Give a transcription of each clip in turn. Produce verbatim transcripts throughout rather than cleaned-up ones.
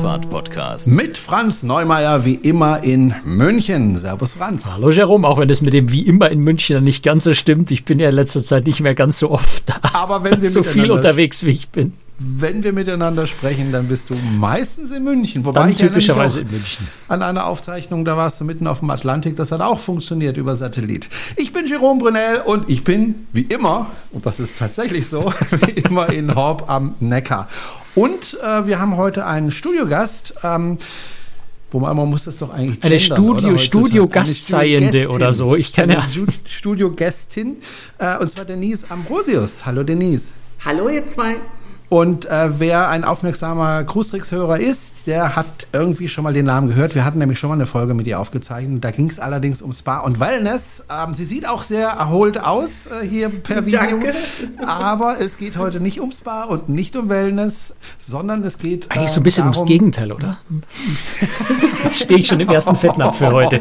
Kreuzfahrt-Podcast. Mit Franz Neumeier, wie immer in München. Servus, Franz. Hallo, Jerome, auch wenn es mit dem wie immer in München nicht ganz so stimmt. Ich bin ja in letzter Zeit nicht mehr ganz so oft da. Aber wenn wir so viel unterwegs, wie ich bin. Wenn wir miteinander sprechen, dann bist du meistens in München. Wobei dann ich typischerweise in München. An einer Aufzeichnung, da warst du mitten auf dem Atlantik. Das hat auch funktioniert über Satellit. Ich bin Jerome Brunel und ich bin, wie immer, und das ist tatsächlich so, wie immer in Horb am Neckar. Und äh, wir haben heute einen Studiogast, ähm, wo man, man muss das doch eigentlich eine gendern, Studio, Studio-Gastseiende oder so. Ich kann ja Studio-Gästin, äh, und zwar Denise Ambrosius. Hallo Denise. Hallo ihr zwei. Und äh, wer ein aufmerksamer Cruise-Tricks-Hörer ist, der hat irgendwie schon mal den Namen gehört. Wir hatten nämlich schon mal eine Folge mit ihr aufgezeichnet. Da ging es allerdings um Spa und Wellness. Ähm, sie sieht auch sehr erholt aus äh, hier per Video. Danke. Aber es geht heute nicht um Spa und nicht um Wellness, sondern es geht eigentlich äh, so ein bisschen darum, ums Gegenteil, oder? Jetzt stehe ich schon im ersten Fettnapf für heute.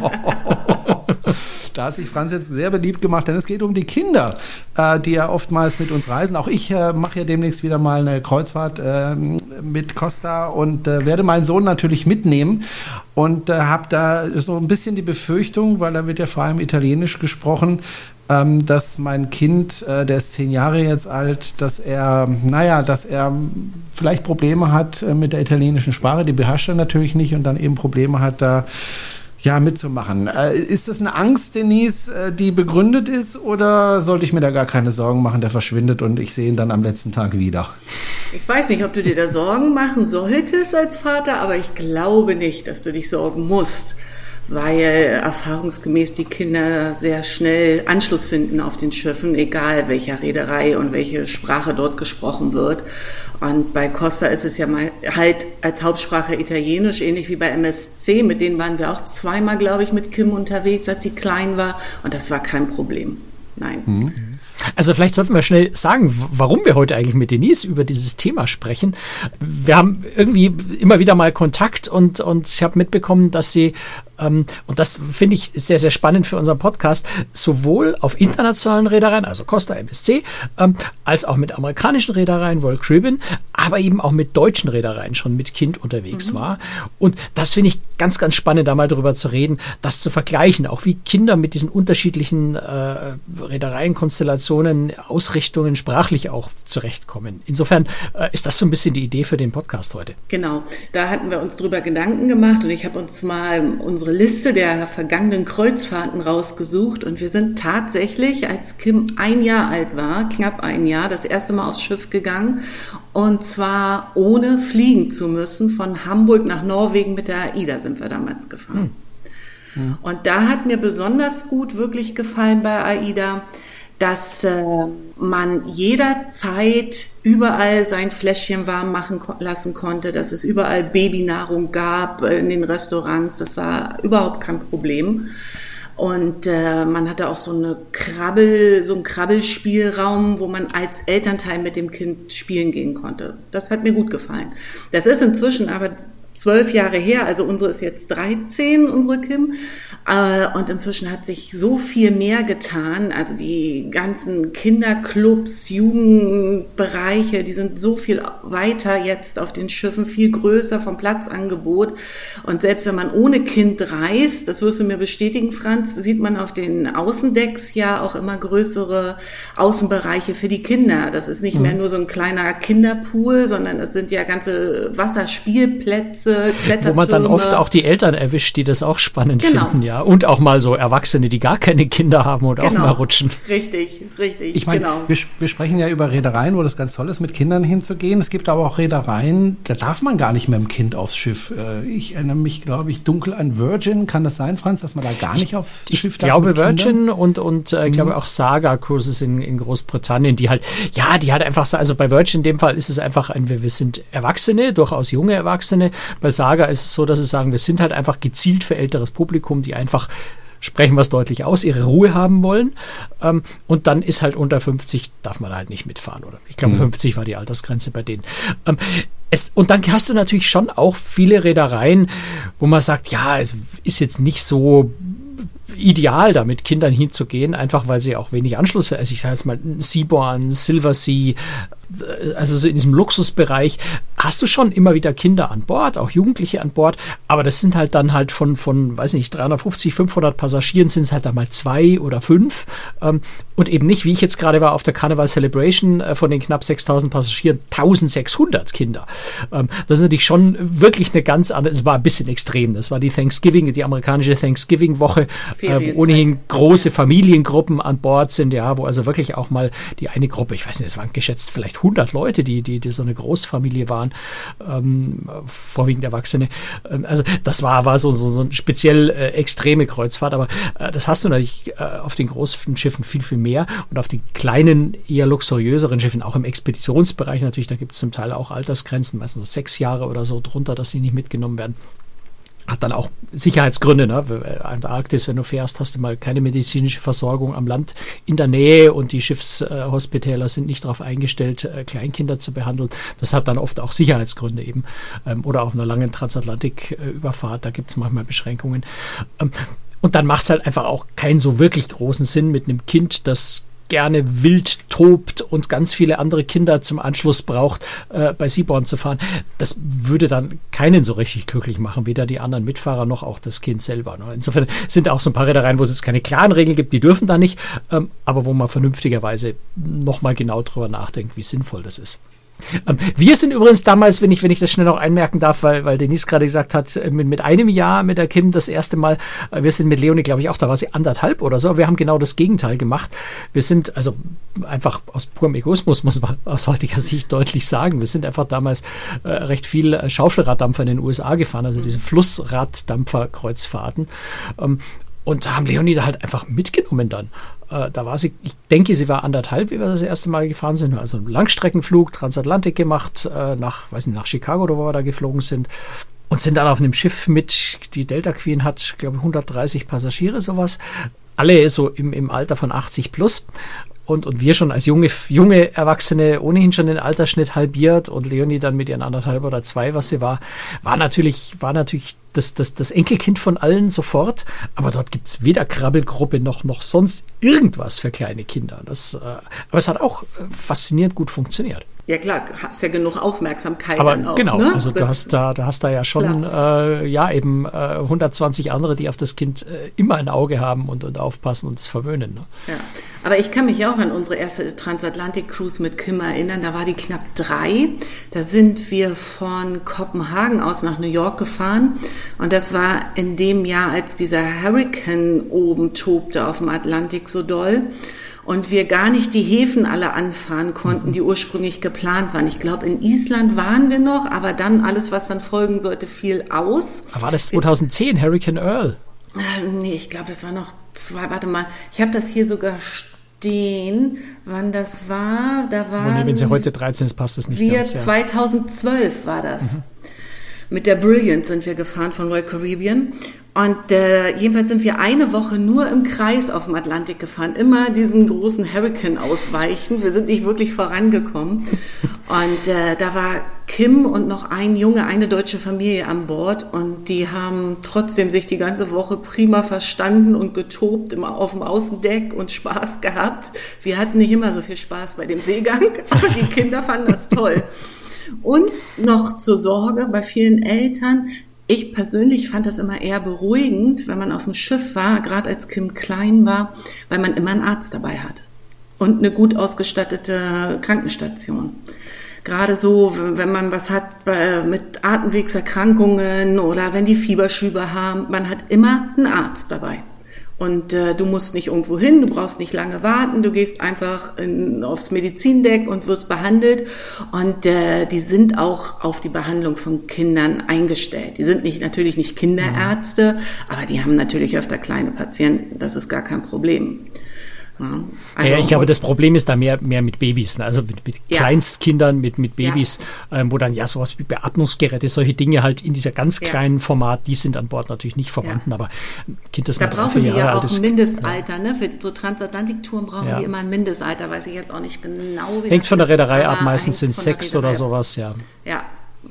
Da hat sich Franz jetzt sehr beliebt gemacht, denn es geht um die Kinder, äh, die ja oftmals mit uns reisen. Auch ich äh, mache ja demnächst wieder mal eine Kreuzfahrt äh, mit Costa und äh, werde meinen Sohn natürlich mitnehmen und äh, habe da so ein bisschen die Befürchtung, weil da wird ja vor allem Italienisch gesprochen, ähm, dass mein Kind, äh, der ist zehn Jahre jetzt alt, dass er, naja, dass er vielleicht Probleme hat äh, mit der italienischen Sprache, die beherrscht er natürlich nicht und dann eben Probleme hat, da ja, mitzumachen. Äh, ist das eine Angst, Denise, äh, die begründet ist, oder sollte ich mir da gar keine Sorgen machen, der verschwindet und ich sehe ihn dann am letzten Tag wieder? Ich weiß nicht, ob du dir da Sorgen machen solltest als Vater, aber ich glaube nicht, dass du dich sorgen musst, weil erfahrungsgemäß die Kinder sehr schnell Anschluss finden auf den Schiffen, egal welcher Reederei und welche Sprache dort gesprochen wird. Und bei Costa ist es ja mal halt als Hauptsprache Italienisch, ähnlich wie bei M S C. Mit denen waren wir auch zweimal, glaube ich, mit Kim unterwegs, als sie klein war. Und das war kein Problem. Nein. Mhm. Also vielleicht sollten wir schnell sagen, warum wir heute eigentlich mit Denise über dieses Thema sprechen. Wir haben irgendwie immer wieder mal Kontakt und, und ich habe mitbekommen, dass sie, ähm, und das finde ich sehr, sehr spannend für unseren Podcast, sowohl auf internationalen Reedereien, also Costa, M S C, ähm, als auch mit amerikanischen Reedereien, Royal Caribbean, aber eben auch mit deutschen Reedereien schon mit Kind unterwegs mhm. war. Und das finde ich ganz, ganz spannend, da mal drüber zu reden, das zu vergleichen, auch wie Kinder mit diesen unterschiedlichen äh, Reedereienkonstellationen, Ausrichtungen sprachlich auch zurechtkommen. Insofern äh, ist das so ein bisschen die Idee für den Podcast heute. Genau, da hatten wir uns drüber Gedanken gemacht und ich habe uns mal unsere Liste der vergangenen Kreuzfahrten rausgesucht und wir sind tatsächlich, als Kim ein Jahr alt war, knapp ein Jahr, das erste Mal aufs Schiff gegangen und zwar ohne fliegen zu müssen. Von Hamburg nach Norwegen mit der AIDA sind wir damals gefahren. Hm. Und da hat mir besonders gut wirklich gefallen bei AIDA, dass äh, man jederzeit überall sein Fläschchen warm machen ko- lassen konnte, dass es überall Babynahrung gab äh, in den Restaurants. Das war überhaupt kein Problem. Und äh, man hatte auch so eine Krabbel, so einen Krabbelspielraum, wo man als Elternteil mit dem Kind spielen gehen konnte. Das hat mir gut gefallen. Das ist inzwischen aber zwölf Jahre her, also unsere ist jetzt dreizehn, unsere Kim. Und inzwischen hat sich so viel mehr getan. Also die ganzen Kinderclubs, Jugendbereiche, die sind so viel weiter jetzt auf den Schiffen, viel größer vom Platzangebot. Und selbst wenn man ohne Kind reist, das wirst du mir bestätigen, Franz, sieht man auf den Außendecks ja auch immer größere Außenbereiche für die Kinder. Das ist nicht mhm. mehr nur so ein kleiner Kinderpool, sondern das sind ja ganze Wasserspielplätze, wo man dann oft auch die Eltern erwischt, die das auch spannend genau. finden, ja. Und auch mal so Erwachsene, die gar keine Kinder haben und genau. auch mal rutschen. Richtig, richtig, ich meine, genau. Wir, wir sprechen ja über Reedereien, wo das ganz toll ist, mit Kindern hinzugehen. Es gibt aber auch Reedereien, da darf man gar nicht mit dem Kind aufs Schiff. Ich erinnere mich, glaube ich, dunkel an Virgin. Kann das sein, Franz, dass man da gar nicht aufs ich Schiff darf? Ich glaube mit Virgin Kindern? und, und äh, ich glaube mhm. auch Saga Cruises in, in Großbritannien, die halt, ja, die halt einfach, also bei Virgin in dem Fall ist es einfach, ein, wir sind Erwachsene, durchaus junge Erwachsene. Bei Saga ist es so, dass sie sagen, wir sind halt einfach gezielt für älteres Publikum, die einfach, sprechen wir es deutlich aus, ihre Ruhe haben wollen. Ähm, und dann ist halt unter fünfzig, darf man halt nicht mitfahren, oder? Ich glaube, mhm. fünfzig war die Altersgrenze bei denen. Ähm, es, und dann hast du natürlich schon auch viele Reedereien, wo man sagt, ja, ist jetzt nicht so ideal, da mit Kindern hinzugehen, einfach weil sie auch wenig Anschluss, also ich sage jetzt mal Seabourn, Silversea, also so in diesem Luxusbereich, hast du schon immer wieder Kinder an Bord, auch Jugendliche an Bord, aber das sind halt dann halt von, von weiß nicht, dreihundertfünfzig, fünfhundert Passagieren sind es halt dann mal zwei oder fünf ähm, und eben nicht, wie ich jetzt gerade war auf der Carnival Celebration, äh, von den knapp sechstausend Passagieren eintausendsechshundert Kinder. Ähm, das ist natürlich schon wirklich eine ganz andere, es war ein bisschen extrem, das war die Thanksgiving, die amerikanische Thanksgiving-Woche, äh, wo ohnehin große Familiengruppen an Bord sind, ja, wo also wirklich auch mal die eine Gruppe, ich weiß nicht, es waren geschätzt vielleicht hundert Leute, die, die, die so eine Großfamilie waren, ähm, vorwiegend Erwachsene. Ähm, also das war, war so, so, so eine speziell äh, extreme Kreuzfahrt, aber äh, das hast du natürlich äh, auf den großen Schiffen viel, viel mehr und auf den kleinen, eher luxuriöseren Schiffen, auch im Expeditionsbereich natürlich, da gibt es zum Teil auch Altersgrenzen, meistens sechs Jahre oder so drunter, dass die nicht mitgenommen werden. Hat dann auch Sicherheitsgründe, ne? Antarktis, wenn du fährst, hast du mal keine medizinische Versorgung am Land in der Nähe und die Schiffshospitäler sind nicht darauf eingestellt, Kleinkinder zu behandeln. Das hat dann oft auch Sicherheitsgründe eben. Oder auf einer langen Transatlantiküberfahrt, da gibt es manchmal Beschränkungen. Und dann macht es halt einfach auch keinen so wirklich großen Sinn mit einem Kind, das gerne wild tobt und ganz viele andere Kinder zum Anschluss braucht, äh, bei Seabourn zu fahren. Das würde dann keinen so richtig glücklich machen, weder die anderen Mitfahrer noch auch das Kind selber. Ne? Insofern sind auch so ein paar Reedereien, wo es jetzt keine klaren Regeln gibt, die dürfen da nicht, ähm, aber wo man vernünftigerweise nochmal genau drüber nachdenkt, wie sinnvoll das ist. Ähm, wir sind übrigens damals, wenn ich, wenn ich das schnell noch einmerken darf, weil, weil Denise gerade gesagt hat, mit, mit einem Jahr mit der Kim das erste Mal, äh, wir sind mit Leonie, glaube ich, auch, da war sie anderthalb oder so, wir haben genau das Gegenteil gemacht. Wir sind, also einfach aus purem Egoismus, muss man aus heutiger Sicht deutlich sagen, wir sind einfach damals äh, recht viel Schaufelraddampfer in den U S A gefahren, also diese Flussraddampfer-Kreuzfahrten. Ähm, Und haben Leonie da halt einfach mitgenommen dann. Äh, da war sie, ich denke, sie war anderthalb, wie wir das erste Mal gefahren sind. Also einen Langstreckenflug, Transatlantik gemacht, äh, nach, weiß nicht, nach Chicago oder wo wir da geflogen sind. Und sind dann auf einem Schiff mit, die Delta Queen hat, glaube ich, hundertdreißig Passagiere, sowas. Alle so im, im Alter von achtzig plus. Und, und wir schon als junge, junge Erwachsene ohnehin schon den Altersschnitt halbiert und Leonie dann mit ihren anderthalb oder zwei, was sie war, war natürlich, war natürlich das, das, das Enkelkind von allen sofort. Aber dort gibt's weder Krabbelgruppe noch, noch sonst irgendwas für kleine Kinder. Das, äh, aber es hat auch faszinierend gut funktioniert. Ja klar, hast ja genug Aufmerksamkeit. Aber dann auch, genau, ne? also du hast da, du hast da ja schon äh, ja eben äh, hundertzwanzig andere, die auf das Kind äh, immer ein Auge haben und, und aufpassen und es verwöhnen. Ne? Ja, aber ich kann mich auch an unsere erste Transatlantik-Cruise mit Kim erinnern. Da war die knapp drei. Da sind wir von Kopenhagen aus nach New York gefahren und das war in dem Jahr, als dieser Hurricane oben tobte auf dem Atlantik so doll. Und wir gar nicht die Häfen alle anfahren konnten, die ursprünglich geplant waren. Ich glaube, in Island waren wir noch, aber dann alles, was dann folgen sollte, fiel aus. Aber war das zweitausendzehn, Hurricane Earl? Äh, nee, ich glaube, das war noch zwei, warte mal, ich habe das hier sogar stehen, wann das war. Da waren oh nee, wenn sie heute dreizehn ist, passt das nicht wir ganz. Ja. zweitausendzwölf war das. Mhm. Mit der Brilliant sind wir gefahren von Royal Caribbean. Und äh, jedenfalls sind wir eine Woche nur im Kreis auf dem Atlantik gefahren. Immer diesen großen Hurricane ausweichen. Wir sind nicht wirklich vorangekommen. Und äh, da war Kim und noch ein Junge, eine deutsche Familie an Bord. Und die haben trotzdem sich die ganze Woche prima verstanden und getobt, immer auf dem Außendeck und Spaß gehabt. Wir hatten nicht immer so viel Spaß bei dem Seegang, aber die Kinder fanden das toll. Und noch zur Sorge bei vielen Eltern, ich persönlich fand das immer eher beruhigend, wenn man auf dem Schiff war, gerade als Kim klein war, weil man immer einen Arzt dabei hat und eine gut ausgestattete Krankenstation. Gerade so, wenn man was hat mit Atemwegserkrankungen oder wenn die Fieberschübe haben, man hat immer einen Arzt dabei. Und äh, du musst nicht irgendwo hin, du brauchst nicht lange warten, du gehst einfach in, aufs Medizindeck und wirst behandelt. Und äh, die sind auch auf die Behandlung von Kindern eingestellt. Die sind nicht natürlich nicht Kinderärzte, aber die haben natürlich öfter kleine Patienten, das ist gar kein Problem. Ja, also ja, ich glaube, das Problem ist da mehr, mehr mit Babys, ne? Also mit, mit ja. Kleinstkindern, mit, mit Babys, ja. ähm, wo dann ja sowas wie Beatmungsgeräte, solche Dinge halt in dieser ganz kleinen ja. Format, die sind an Bord natürlich nicht vorhanden, ja. aber ein Kind, das da mal drei, brauchen vier die Jahre ja alt auch ist, ein Mindestalter, ja. ne? Für so Transatlantik-Touren brauchen ja. die immer ein Mindestalter, weiß ich jetzt auch nicht genau. Wie Hängt das von der ist, Reederei ab, meistens sind es sechs oder ab. sowas, ja. Ja. Ja. Ich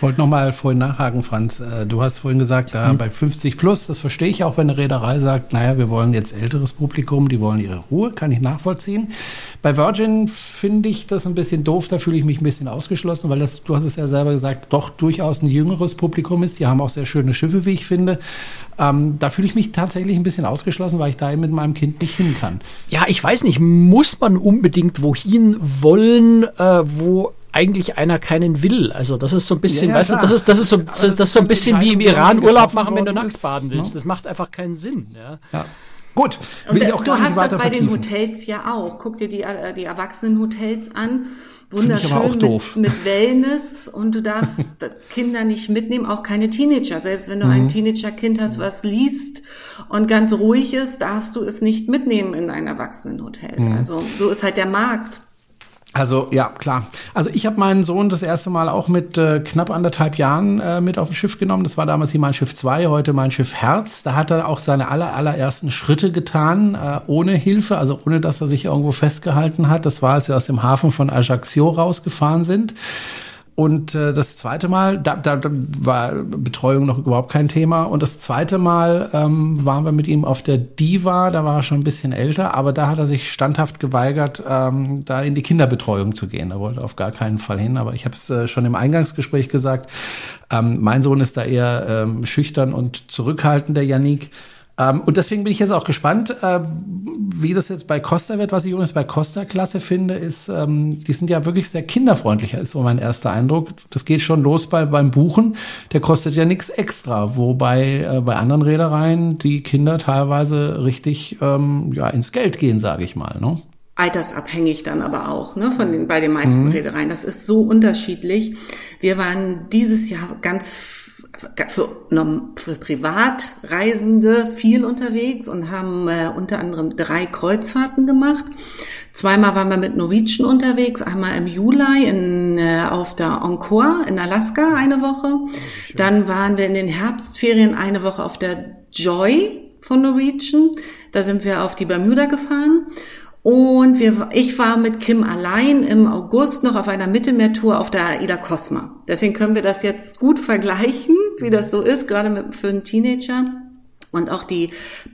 Ich wollte noch mal vorhin nachhaken, Franz. Du hast vorhin gesagt, da hm. bei fünfzig plus, das verstehe ich auch, wenn eine Reederei sagt, naja, wir wollen jetzt älteres Publikum, die wollen ihre Ruhe, kann ich nachvollziehen. Bei Virgin finde ich das ein bisschen doof, da fühle ich mich ein bisschen ausgeschlossen, weil das, du hast es ja selber gesagt, doch durchaus ein jüngeres Publikum ist. Die haben auch sehr schöne Schiffe, wie ich finde. Ähm, da fühle ich mich tatsächlich ein bisschen ausgeschlossen, weil ich da eben mit meinem Kind nicht hin kann. Ja, ich weiß nicht, muss man unbedingt wohin wollen, äh, wo eigentlich einer keinen will. Also das ist so ein bisschen, ja, ja, weißt klar. du, das ist, das ist so, das, das ist so ein bisschen wie im Iran Urlaub machen, wenn du nackt baden willst. Das macht einfach keinen Sinn. Ja. ja. Gut, will und, ich auch du gar nicht hast weiter das bei vertiefen. den Hotels ja auch. Guck dir die, die Erwachsenenhotels an. Wunderschön aber auch doof. Mit, mit Wellness und du darfst Kinder nicht mitnehmen, auch keine Teenager. Selbst wenn du mhm. ein Teenager-Kind hast, was liest und ganz ruhig ist, darfst du es nicht mitnehmen in ein Erwachsenenhotel. Mhm. Also so ist halt der Markt. Also ja, klar. Also ich habe meinen Sohn das erste Mal auch mit äh, knapp anderthalb Jahren äh, mit auf ein Schiff genommen. Das war damals hier mein Schiff zwei, heute mein Schiff Herz. Da hat er auch seine aller, allerersten Schritte getan, äh, ohne Hilfe, also ohne, dass er sich irgendwo festgehalten hat. Das war, als wir aus dem Hafen von Ajaccio rausgefahren sind. Und äh, das zweite Mal, da, da, da war Betreuung noch überhaupt kein Thema. Und das zweite Mal ähm, waren wir mit ihm auf der Diva, da war er schon ein bisschen älter, aber da hat er sich standhaft geweigert, ähm, da in die Kinderbetreuung zu gehen. Er wollte auf gar keinen Fall hin. Aber ich habe es äh, schon im Eingangsgespräch gesagt, ähm, mein Sohn ist da eher ähm, schüchtern und zurückhaltend, der Yannick. Um, und deswegen bin ich jetzt auch gespannt, uh, wie das jetzt bei Costa wird. Was ich übrigens bei Costa klasse finde, ist, um, die sind ja wirklich sehr kinderfreundlicher, ist so mein erster Eindruck. Das geht schon los bei, beim Buchen. Der kostet ja nichts extra. Wobei uh, bei anderen Reedereien die Kinder teilweise richtig um, ja, ins Geld gehen, sage ich mal. Ne? Altersabhängig dann aber auch, ne, von den, bei den meisten mhm. Reedereien. Das ist so unterschiedlich. Wir waren dieses Jahr ganz Für, für Privatreisende viel unterwegs und haben äh, unter anderem drei Kreuzfahrten gemacht. Zweimal waren wir mit Norwegian unterwegs, einmal im Juli in, äh, auf der Encore in Alaska eine Woche. Oh, dann waren wir in den Herbstferien eine Woche auf der Joy von Norwegian. Da sind wir auf die Bermuda gefahren. Und wir, ich war mit Kim allein im August noch auf einer Mittelmeertour auf der Aida Cosma. Deswegen können wir das jetzt gut vergleichen, wie das so ist, gerade mit, für einen Teenager. Und auch die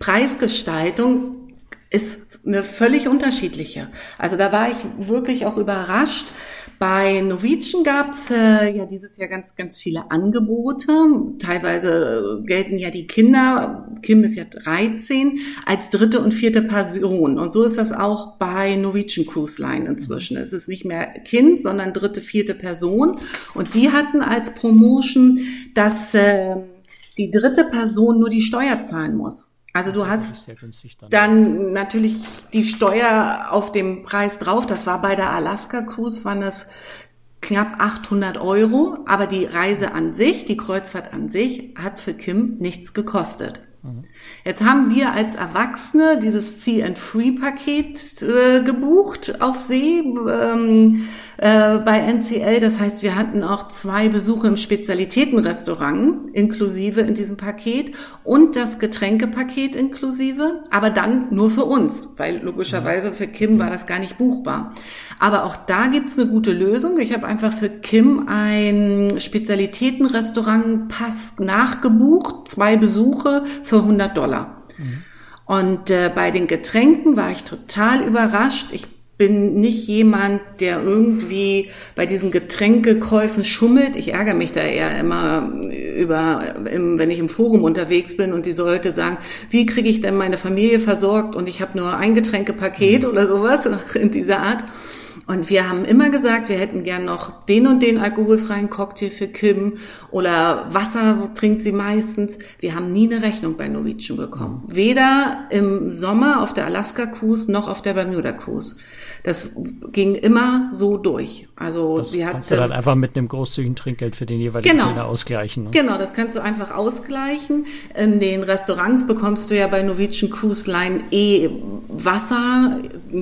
Preisgestaltung ist eine völlig unterschiedliche. Also da war ich wirklich auch überrascht. Bei Norwegian gab's äh, ja dieses Jahr ganz, ganz viele Angebote. Teilweise gelten ja die Kinder, Kim ist ja dreizehn, als dritte und vierte Person. Und so ist das auch bei Norwegian Cruise Line inzwischen. Es ist nicht mehr Kind, sondern dritte, vierte Person. Und die hatten als Promotion, dass äh, die dritte Person nur die Steuer zahlen muss. Also du hast dann. dann natürlich die Steuer auf dem Preis drauf. Das war bei der Alaska Cruise, waren das knapp achthundert Euro. Aber die Reise an sich, die Kreuzfahrt an sich, hat für Kim nichts gekostet. Mhm. Jetzt haben wir als Erwachsene dieses See-and-Free-Paket äh, gebucht auf See ähm, äh, bei N C L. Das heißt, wir hatten auch zwei Besuche im Spezialitätenrestaurant inklusive in diesem Paket und das Getränkepaket inklusive, aber dann nur für uns, weil logischerweise für Kim war das gar nicht buchbar. Aber auch da gibt's eine gute Lösung. Ich habe einfach für Kim ein Spezialitätenrestaurant-Pass nachgebucht, zwei Besuche für hundert Dollar. Mhm. Und äh, bei den Getränken war ich total überrascht. Ich bin nicht jemand, der irgendwie bei diesen Getränkekäufen schummelt. Ich ärgere mich da eher immer über, wenn ich im Forum unterwegs bin und die Leute sagen, wie kriege ich denn meine Familie versorgt und ich habe nur ein Getränkepaket mhm. oder sowas in dieser Art. Und wir haben immer gesagt, wir hätten gern noch den und den alkoholfreien Cocktail für Kim oder Wasser trinkt sie meistens. Wir haben nie eine Rechnung bei Norwegian bekommen. Weder im Sommer auf der Alaska Cruise noch auf der Bermuda Cruise. Das ging immer so durch. Also das sie kannst hat, du dann einfach mit einem großzügigen Trinkgeld für den jeweiligen genau, Kellner ausgleichen. Ne? Genau, das kannst du einfach ausgleichen. In den Restaurants bekommst du ja bei Norwegian Cruise Line eh Wasser,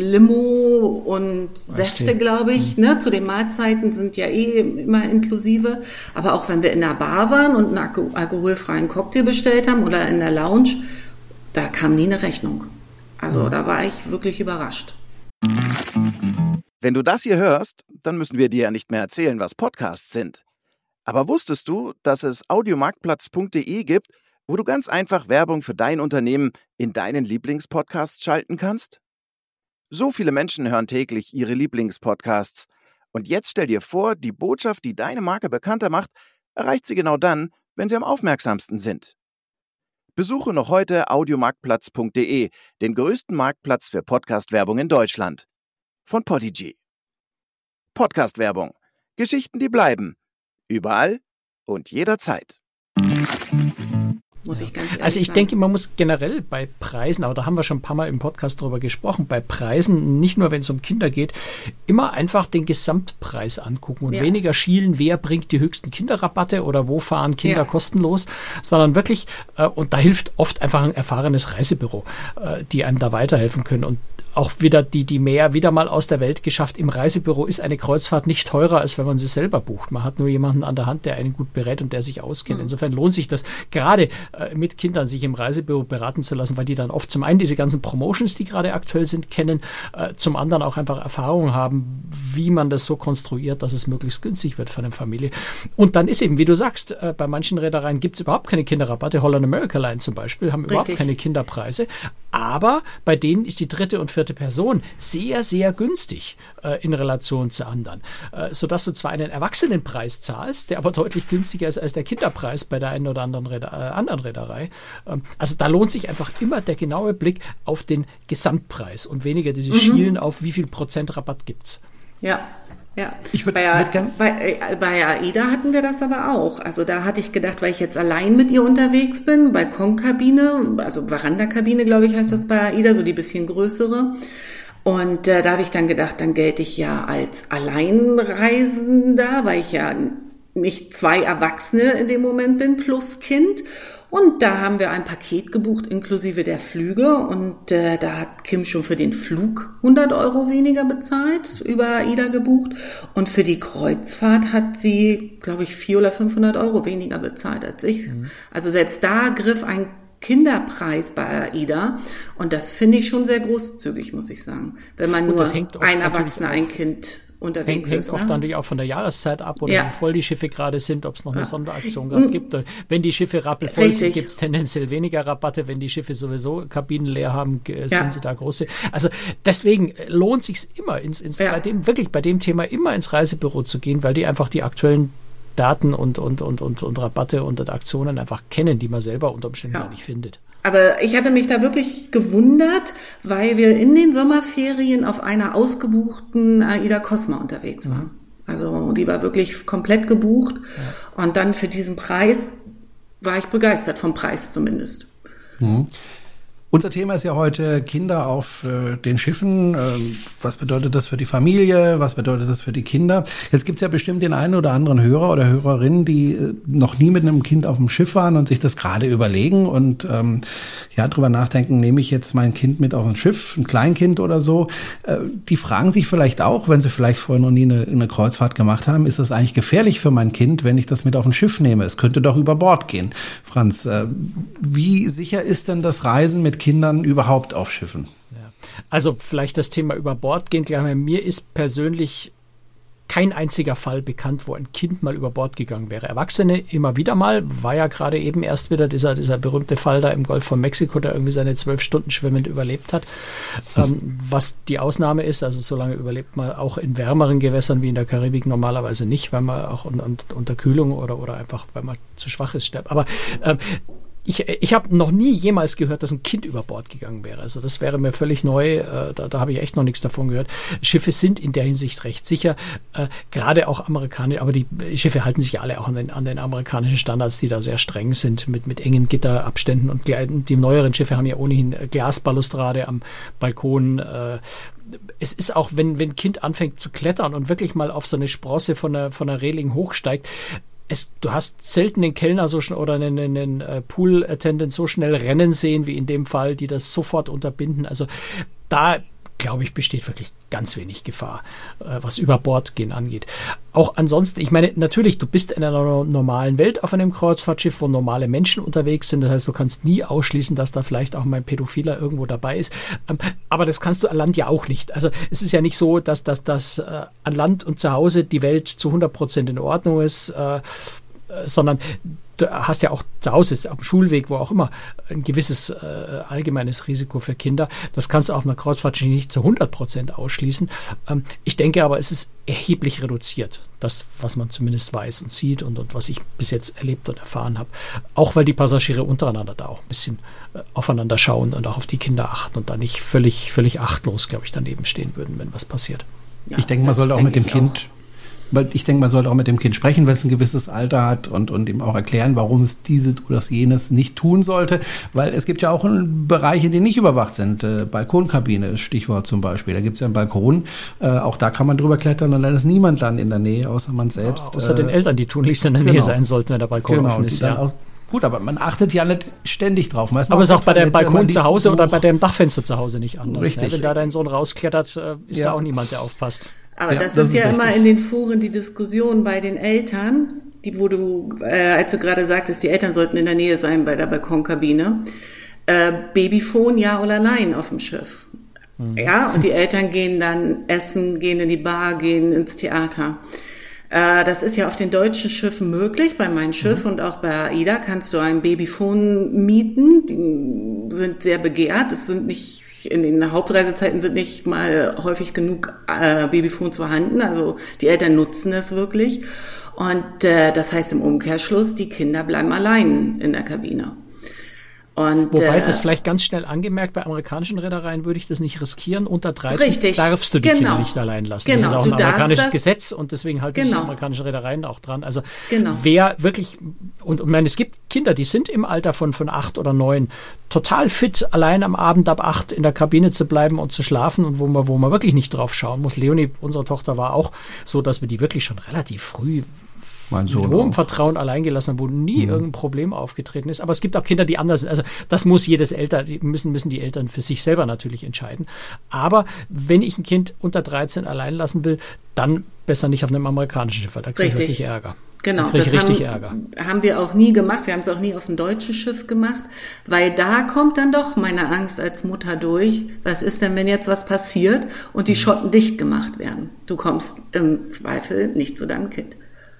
Limo und Säfte, glaube ich. Mhm. Ne? Zu den Mahlzeiten sind ja eh immer inklusive. Aber auch wenn wir in der Bar waren und einen alkoholfreien Cocktail bestellt haben oder in der Lounge, da kam nie eine Rechnung. Also mhm. da war ich wirklich überrascht. Wenn du das hier hörst, dann müssen wir dir ja nicht mehr erzählen, was Podcasts sind. Aber wusstest du, dass es audiomarktplatz punkt de gibt, wo du ganz einfach Werbung für dein Unternehmen in deinen Lieblingspodcasts schalten kannst? So viele Menschen hören täglich ihre Lieblingspodcasts. Und jetzt stell dir vor, die Botschaft, die deine Marke bekannter macht, erreicht sie genau dann, wenn sie am aufmerksamsten sind. Besuche noch heute audiomarktplatz punkt de, den größten Marktplatz für Podcast-Werbung in Deutschland. Von Podigy. Podcast-Werbung. Geschichten, die bleiben. Überall und jederzeit. Muss ich ganz ehrlich also ich sagen. denke, man muss generell bei Preisen, aber da haben wir schon ein paar Mal im Podcast drüber gesprochen, bei Preisen, nicht nur wenn es um Kinder geht, immer einfach den Gesamtpreis angucken und Ja. weniger schielen, wer bringt die höchsten Kinderrabatte oder wo fahren Kinder Ja. kostenlos, sondern wirklich, äh, und da hilft oft einfach ein erfahrenes Reisebüro, äh, die einem da weiterhelfen können. Und auch wieder die, die mehr wieder mal aus der Welt geschafft. Im Reisebüro ist eine Kreuzfahrt nicht teurer, als wenn man sie selber bucht. Man hat nur jemanden an der Hand, der einen gut berät und der sich auskennt. Insofern lohnt sich das gerade äh, mit Kindern, sich im Reisebüro beraten zu lassen, weil die dann oft zum einen diese ganzen Promotions, die gerade aktuell sind, kennen, äh, zum anderen auch einfach Erfahrung haben, wie man das so konstruiert, dass es möglichst günstig wird für eine Familie. Und dann ist eben, wie du sagst, äh, bei manchen Reedereien gibt es überhaupt keine Kinderrabatte. Holland America Line zum Beispiel haben überhaupt Richtig. keine Kinderpreise. Aber bei denen ist die dritte und vierte Person sehr, sehr günstig äh, in Relation zu anderen. Äh, sodass du zwar einen Erwachsenenpreis zahlst, der aber deutlich günstiger ist als der Kinderpreis bei der einen oder anderen, Reeder, äh, anderen Reederei. Ähm, also da lohnt sich einfach immer der genaue Blick auf den Gesamtpreis und weniger diese Mhm. Schielen auf wie viel Prozent Rabatt gibt's. Ja, ja. Ich würd- bei, würd gern- bei, äh, bei AIDA hatten wir das aber auch. Also da hatte ich gedacht, weil ich jetzt allein mit ihr unterwegs bin, Balkonkabine, also Verandakabine, glaube ich, heißt das bei AIDA, so die bisschen größere. Und äh, da habe ich dann gedacht, dann gelte ich ja als Alleinreisender, weil ich ja nicht zwei Erwachsene in dem Moment bin plus Kind. Und da haben wir ein Paket gebucht inklusive der Flüge und äh, da hat Kim schon für den Flug hundert Euro weniger bezahlt, über AIDA gebucht, und für die Kreuzfahrt hat sie, glaube ich, vierhundert oder fünfhundert Euro weniger bezahlt als ich. Mhm. Also selbst da griff ein Kinderpreis bei AIDA und das finde ich schon sehr großzügig, muss ich sagen, wenn man Gut, nur das hängt oft ein natürlich Erwachsener, auch- ein Kind unterwegs Hängt, hängt ist. oft Ne? natürlich auch von der Jahreszeit ab oder Ja. wie voll die Schiffe gerade sind, ob es noch eine Ja. Sonderaktion gerade gibt. Wenn die Schiffe rappelvoll Richtig. sind, gibt es tendenziell weniger Rabatte. Wenn die Schiffe sowieso Kabinen leer haben, g- sind Ja. sie da große. Also deswegen lohnt sich immer, ins, ins, Ja. bei dem, wirklich bei dem Thema immer ins Reisebüro zu gehen, weil die einfach die aktuellen Daten und, und, und, und, und Rabatte und Aktionen einfach kennen, die man selber unter Umständen Ja. gar nicht findet. Aber ich hatte mich da wirklich gewundert, weil wir in den Sommerferien auf einer ausgebuchten AIDA Cosma unterwegs waren. Also die war wirklich komplett gebucht. Ja. Und dann für diesen Preis war ich begeistert, vom Preis zumindest. Mhm. Unser Thema ist ja heute Kinder auf äh, den Schiffen. Ähm, was bedeutet das für die Familie? Was bedeutet das für die Kinder? Jetzt gibt's ja bestimmt den einen oder anderen Hörer oder Hörerin, die äh, noch nie mit einem Kind auf dem Schiff waren und sich das gerade überlegen und ähm, ja drüber nachdenken, nehme ich jetzt mein Kind mit auf ein Schiff, ein Kleinkind oder so. Äh, die fragen sich vielleicht auch, wenn sie vielleicht vorher noch nie eine, eine Kreuzfahrt gemacht haben, ist das eigentlich gefährlich für mein Kind, wenn ich das mit auf ein Schiff nehme? Es könnte doch über Bord gehen. Franz, äh, wie sicher ist denn das Reisen mit Kindern überhaupt auf Schiffen? Ja. Also vielleicht das Thema über Bord gehen. Klar, mir ist persönlich kein einziger Fall bekannt, wo ein Kind mal über Bord gegangen wäre. Erwachsene immer wieder mal, war ja gerade eben erst wieder dieser, dieser berühmte Fall da im Golf von Mexiko, der irgendwie seine zwölf Stunden schwimmend überlebt hat. Ähm, was die Ausnahme ist, also so lange überlebt man auch in wärmeren Gewässern wie in der Karibik normalerweise nicht, weil man auch un, un, unter Kühlung oder, oder einfach, weil man zu schwach ist, stirbt. Aber ähm, Ich, ich habe noch nie jemals gehört, dass ein Kind über Bord gegangen wäre. Also das wäre mir völlig neu. Äh, da da habe ich echt noch nichts davon gehört. Schiffe sind in der Hinsicht recht sicher. Äh, gerade auch Amerikaner, aber die Schiffe halten sich ja alle auch an den, an den amerikanischen Standards, die da sehr streng sind, mit, mit engen Gitterabständen. Und die neueren Schiffe haben ja ohnehin Glasbalustrade am Balkon. Äh, es ist auch, wenn wenn ein Kind anfängt zu klettern und wirklich mal auf so eine Sprosse von der, von der Reling hochsteigt, Es, du hast selten den Kellner so schnell oder einen, einen uh, Pool-Attendant so schnell rennen sehen wie in dem Fall, die das sofort unterbinden. Also da glaube ich, besteht wirklich ganz wenig Gefahr, äh, was über Bord gehen angeht. Auch ansonsten, ich meine, natürlich, du bist in einer normalen Welt auf einem Kreuzfahrtschiff, wo normale Menschen unterwegs sind. Das heißt, du kannst nie ausschließen, dass da vielleicht auch mal ein Pädophiler irgendwo dabei ist. Ähm, aber das kannst du an Land ja auch nicht. Also es ist ja nicht so, dass, dass, dass äh, an Land und zu Hause die Welt zu hundert Prozent in Ordnung ist, äh, sondern du hast ja auch zu Hause, am Schulweg, wo auch immer, ein gewisses äh, allgemeines Risiko für Kinder. Das kannst du auf einer Kreuzfahrt nicht zu hundert Prozent ausschließen. Ähm, ich denke aber, es ist erheblich reduziert, das, was man zumindest weiß und sieht und, und was ich bis jetzt erlebt und erfahren habe. Auch weil die Passagiere untereinander da auch ein bisschen äh, aufeinander schauen und auch auf die Kinder achten und da nicht völlig, völlig achtlos, glaube ich, daneben stehen würden, wenn was passiert. Ja, ich denke, man sollte auch mit dem Kind... Auch. Weil ich denke, man sollte auch mit dem Kind sprechen, wenn es ein gewisses Alter hat und, und ihm auch erklären, warum es dieses oder jenes nicht tun sollte. Weil es gibt ja auch Bereiche, die nicht überwacht sind. Äh, Balkonkabine, Stichwort zum Beispiel. Da gibt es ja einen Balkon. Äh, auch da kann man drüber klettern und dann ist niemand dann in der Nähe, außer man selbst. Ja, außer äh, den Eltern, die tunlichst in der Nähe genau. sein sollten, wenn der Balkon genau, offen ist. Ja. Auch, gut, aber man achtet ja nicht ständig drauf. Man aber es ist auch bei dem Balkon zu Hause oder bei dem Dachfenster zu Hause nicht anders. Richtig. Ne? Wenn da dein Sohn rausklettert, äh, ist ja. da auch niemand, der aufpasst. Aber ja, das, das ist, ist ja richtig. Immer in den Foren die Diskussion bei den Eltern, die, wo du, äh, als du gerade sagtest, die Eltern sollten in der Nähe sein bei der Balkonkabine. Äh, Babyphone, ja oder nein auf dem Schiff. Mhm. Ja, und die Eltern gehen dann essen, gehen in die Bar, gehen ins Theater. Äh, das ist ja auf den deutschen Schiffen möglich. Bei meinem Schiff mhm. und auch bei AIDA kannst du ein Babyphone mieten. Die sind sehr begehrt. Es sind nicht In den Hauptreisezeiten sind nicht mal häufig genug äh, Babyphones vorhanden, also die Eltern nutzen es wirklich. Und äh, das heißt im Umkehrschluss, die Kinder bleiben allein in der Kabine. Und, Wobei, äh, das vielleicht ganz schnell angemerkt, bei amerikanischen Reedereien würde ich das nicht riskieren. Unter dreizehn richtig, darfst du die genau. Kinder nicht allein lassen. Genau, das ist auch ein amerikanisches das, Gesetz und deswegen halten genau. sich die amerikanischen Reedereien auch dran. Also genau. wer wirklich, und ich meine, es gibt Kinder, die sind im Alter von, von acht oder neun total fit, allein am Abend ab acht in der Kabine zu bleiben und zu schlafen und wo man, wo man wirklich nicht drauf schauen muss. Leonie, unsere Tochter, war auch so, dass wir die wirklich schon relativ früh Mein Sohn mit hohem auch. Vertrauen allein gelassen haben, wo nie mhm. irgendein Problem aufgetreten ist. Aber es gibt auch Kinder, die anders sind. Also das muss jedes Eltern, die müssen, müssen die Eltern für sich selber natürlich entscheiden. Aber wenn ich ein Kind unter dreizehn allein lassen will, dann besser nicht auf einem amerikanischen Schiff, weil da kriege ich wirklich Ärger. Genau, da kriege ich richtig haben, Ärger. Haben wir auch nie gemacht. Wir haben es auch nie auf dem deutschen Schiff gemacht, weil da kommt dann doch meine Angst als Mutter durch. Was ist denn, wenn jetzt was passiert und die Schotten dicht gemacht werden? Du kommst im Zweifel nicht zu deinem Kind.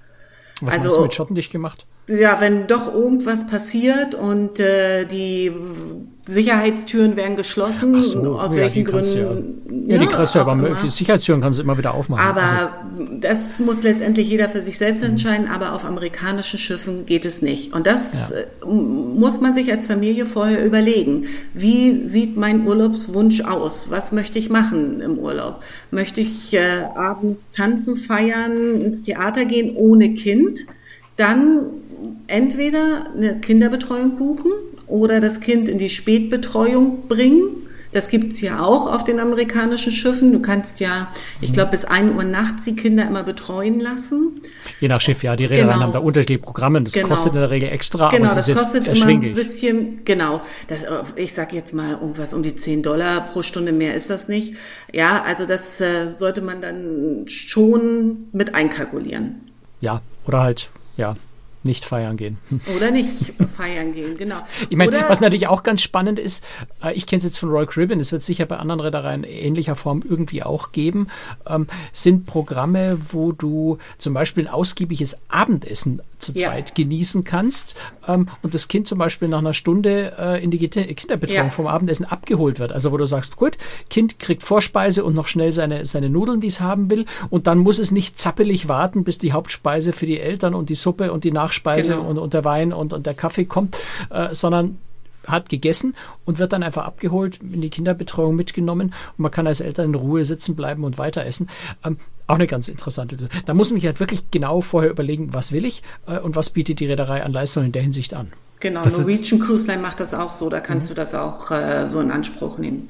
Was also, hast du mit Schotten dicht gemacht? Ja, wenn doch irgendwas passiert und äh, die Sicherheitstüren werden geschlossen, Ach so, aus ja, welchen Gründen. Ja, ja, die kannst du ja, aber die Sicherheitstüren kannst du immer wieder aufmachen. Aber also. das muss letztendlich jeder für sich selbst entscheiden, aber auf amerikanischen Schiffen geht es nicht. Und das ja. muss man sich als Familie vorher überlegen. Wie sieht mein Urlaubswunsch aus? Was möchte ich machen im Urlaub? Möchte ich äh, abends tanzen, feiern, ins Theater gehen ohne Kind? Dann entweder eine Kinderbetreuung buchen oder das Kind in die Spätbetreuung bringen. Das gibt's ja auch auf den amerikanischen Schiffen. Du kannst ja, ich glaube, bis ein Uhr nachts die Kinder immer betreuen lassen. Je nach Schiff, ja. Die Reedereien genau. haben da unterschiedliche Programme. Das genau. kostet in der Regel extra, genau, aber es ist das kostet jetzt erschwinglich. Immer ein bisschen, genau. Das, ich sag jetzt mal irgendwas um die zehn Dollar pro Stunde, mehr ist das nicht. Ja, also das äh, sollte man dann schon mit einkalkulieren. Ja, oder halt, ja. Nicht feiern gehen. Oder nicht feiern gehen, genau. Ich meine, Oder was natürlich auch ganz spannend ist, ich kenne es jetzt von Royal Caribbean, es wird sicher bei anderen Reedereien in ähnlicher Form irgendwie auch geben, ähm, sind Programme, wo du zum Beispiel ein ausgiebiges Abendessen zu ja. zweit genießen kannst ähm, und das Kind zum Beispiel nach einer Stunde äh, in die Kinderbetreuung ja. vom Abendessen abgeholt wird. Also wo du sagst, gut, Kind kriegt Vorspeise und noch schnell seine, seine Nudeln, die es haben will, und dann muss es nicht zappelig warten, bis die Hauptspeise für die Eltern und die Suppe und die Nachspeise Speise genau. und, und der Wein und, und der Kaffee kommt, äh, sondern hat gegessen und wird dann einfach abgeholt, in die Kinderbetreuung mitgenommen und man kann als Eltern in Ruhe sitzen bleiben und weiter essen. Ähm, auch eine ganz interessante. Da muss man sich halt wirklich genau vorher überlegen, was will ich äh, und was bietet die Reederei an Leistungen in der Hinsicht an. Genau, das Norwegian Cruise Line macht das auch so, da kannst mhm. du das auch äh, so in Anspruch nehmen.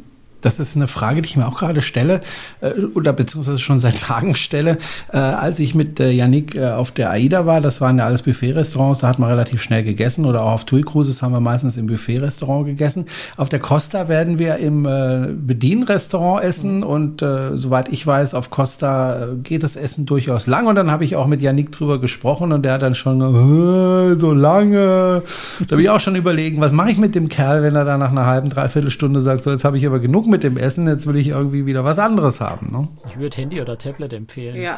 Das ist eine Frage, die ich mir auch gerade stelle, äh, oder beziehungsweise schon seit Tagen stelle. Äh, als ich mit äh, Yannick äh, auf der AIDA war, das waren ja alles Buffet-Restaurants, da hat man relativ schnell gegessen, oder auch auf TUI Cruises haben wir meistens im Buffet-Restaurant gegessen. Auf der Costa werden wir im äh, Bedienrestaurant essen, mhm. und äh, soweit ich weiß, auf Costa äh, geht das Essen durchaus lang, und dann habe ich auch mit Yannick drüber gesprochen, und der hat dann schon äh, so lange. Da habe ich auch schon überlegen, was mache ich mit dem Kerl, wenn er dann nach einer halben, dreiviertel Stunde sagt, so, jetzt habe ich aber genug mit dem Essen, jetzt will ich irgendwie wieder was anderes haben. Ne? Ich würde Handy oder Tablet empfehlen. Ja.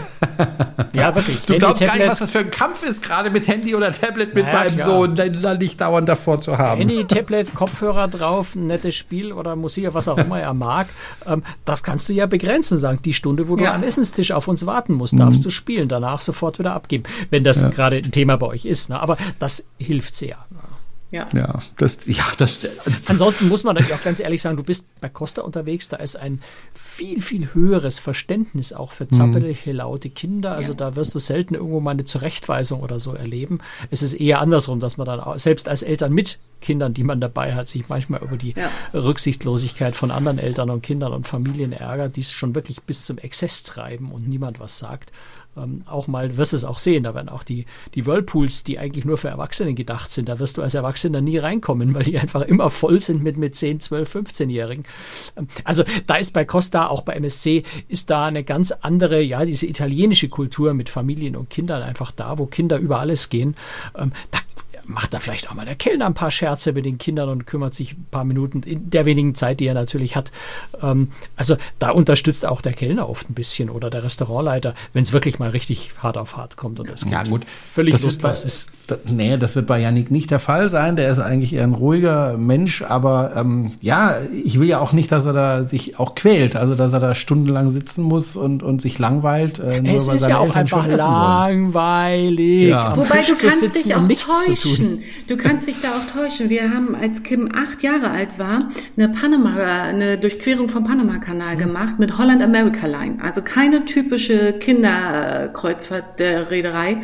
Ja, wirklich. Du Handy, glaubst Tablet. gar nicht, was das für ein Kampf ist, gerade mit Handy oder Tablet mit Naja, meinem klar. Sohn, den da nicht dauernd davor zu haben. Handy, Tablet, Kopfhörer drauf, ein nettes Spiel oder Musik, was auch immer er mag. Ähm, das kannst du ja begrenzen, sagen. Die Stunde, wo du Ja. am Essenstisch auf uns warten musst, darfst du spielen, danach sofort wieder abgeben. Wenn das Ja. gerade ein Thema bei euch ist. Ne? Aber das hilft sehr. Ja. Ja, das, ja, das, Ansonsten muss man natürlich auch ganz ehrlich sagen, du bist bei Costa unterwegs, da ist ein viel, viel höheres Verständnis auch für zappelige, laute Kinder. Also da wirst du selten irgendwo mal eine Zurechtweisung oder so erleben. Es ist eher andersrum, dass man dann auch, selbst als Eltern mit Kindern, die man dabei hat, sich manchmal über die Ja. Rücksichtslosigkeit von anderen Eltern und Kindern und Familien ärgert, die es schon wirklich bis zum Exzess treiben und niemand was sagt. Ähm, auch mal wirst du es auch sehen, da werden auch die, die Whirlpools, die eigentlich nur für Erwachsene gedacht sind, da wirst du als Erwachsener nie reinkommen, weil die einfach immer voll sind mit, mit zehn, zwölf, fünfzehnjährigen. Ähm, also da ist bei Costa, auch bei M S C, ist da eine ganz andere, ja, diese italienische Kultur mit Familien und Kindern einfach da, wo Kinder über alles gehen. Ähm, da macht da vielleicht auch mal der Kellner ein paar Scherze mit den Kindern und kümmert sich ein paar Minuten in der wenigen Zeit, die er natürlich hat. Ähm, also da unterstützt auch der Kellner oft ein bisschen oder der Restaurantleiter, wenn es wirklich mal richtig hart auf hart kommt und es ja, gut. völlig Das lustlos wird bei, ist. Das, nee, das wird bei Yannick nicht der Fall sein. Der ist eigentlich eher ein ruhiger Mensch, aber ähm, ja, ich will ja auch nicht, dass er da sich auch quält, also dass er da stundenlang sitzen muss und, und sich langweilt, äh, nur Es weil ist seine ja auch Eltern einfach schon essen wollen. langweilig, Ja. am Wobei Tisch du zu kannst sitzen dich und auch nichts zu tun. täuschen. Du kannst dich da auch täuschen. Wir haben, als Kim acht Jahre alt war, eine Panama, eine Durchquerung vom Panama-Kanal Mhm. gemacht mit Holland America Line. Also keine typische Kinderkreuzfahrt der Reederei.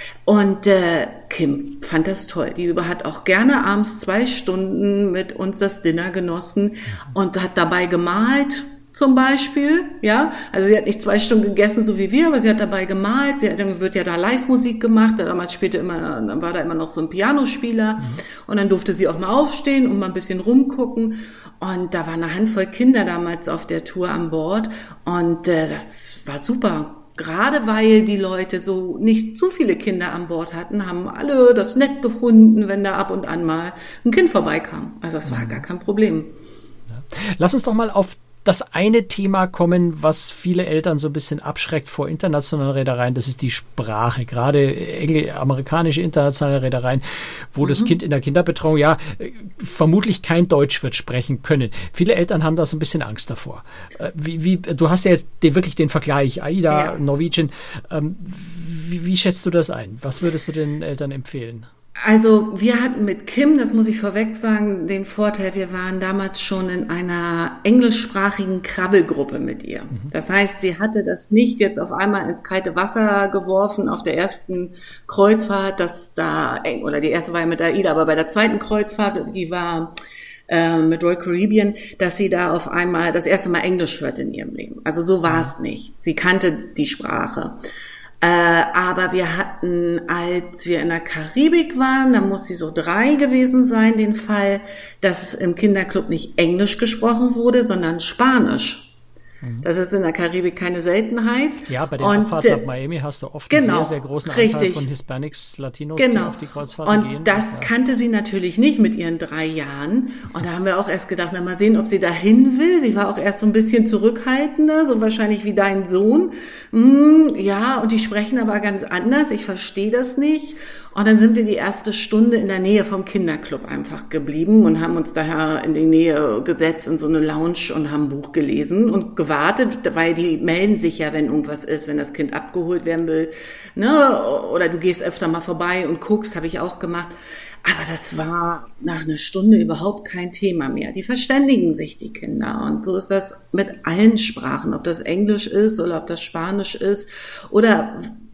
Und äh, Kim fand das toll. Die hat auch gerne abends zwei Stunden mit uns das Dinner genossen und hat dabei gemalt. Zum Beispiel, ja, also sie hat nicht zwei Stunden gegessen, so wie wir, aber sie hat dabei gemalt, sie hat, dann wird ja da Live-Musik gemacht, damals spielte immer, dann war da immer noch so ein Pianospieler, mhm. und dann durfte sie auch mal aufstehen und mal ein bisschen rumgucken, und da war eine Handvoll Kinder damals auf der Tour an Bord, und äh, das war super. Gerade weil die Leute so nicht zu viele Kinder an Bord hatten, haben alle das nett gefunden, wenn da ab und an mal ein Kind vorbeikam. Also das war gar kein Problem. Ja. Lass uns doch mal auf das eine Thema kommen, was viele Eltern so ein bisschen abschreckt vor internationalen Reedereien, das ist die Sprache. Gerade engl- amerikanische internationale Reedereien, wo mhm. das Kind in der Kinderbetreuung ja vermutlich kein Deutsch wird sprechen können. Viele Eltern haben da so ein bisschen Angst davor. Wie, wie, du hast ja jetzt den, wirklich den Vergleich, AIDA, ja. Norwegian. Ähm, wie, wie schätzt du das ein? Was würdest du den Eltern empfehlen? Also wir hatten mit Kim, das muss ich vorweg sagen, den Vorteil, wir waren damals schon in einer englischsprachigen Krabbelgruppe mit ihr. Mhm. Das heißt, sie hatte das nicht jetzt auf einmal ins kalte Wasser geworfen auf der ersten Kreuzfahrt, dass da, oder die erste war ja mit AIDA, aber bei der zweiten Kreuzfahrt, die war äh, mit Royal Caribbean, dass sie da auf einmal das erste Mal Englisch hörte in ihrem Leben. Also so war es nicht. Sie kannte die Sprache. Äh, aber wir hatten, als wir in der Karibik waren, da muss sie so drei gewesen sein, den Fall, dass im Kinderclub nicht Englisch gesprochen wurde, sondern Spanisch. Mhm. Das ist in der Karibik keine Seltenheit. Ja, bei den und, Abfahrten nach Miami hast du oft genau, einen sehr, sehr großen richtig. Anteil von Hispanics, Latinos, genau. die auf die Kreuzfahrten und gehen. Und das ja. kannte sie natürlich nicht mit ihren drei Jahren. Und da haben wir auch erst gedacht, na mal sehen, ob sie dahin will. Sie war auch erst so ein bisschen zurückhaltender, so wahrscheinlich wie dein Sohn. Hm, ja, und die sprechen aber ganz anders. Ich verstehe das nicht. Und dann sind wir die erste Stunde in der Nähe vom Kinderclub einfach geblieben und haben uns daher in die Nähe gesetzt in so eine Lounge und haben ein Buch gelesen und gewartet, weil die melden sich ja, wenn irgendwas ist, wenn das Kind abgeholt werden will, ne? Oder du gehst öfter mal vorbei und guckst, habe ich auch gemacht. Aber das war nach einer Stunde überhaupt kein Thema mehr. Die verständigen sich, die Kinder. Und so ist das mit allen Sprachen, ob das Englisch ist oder ob das Spanisch ist oder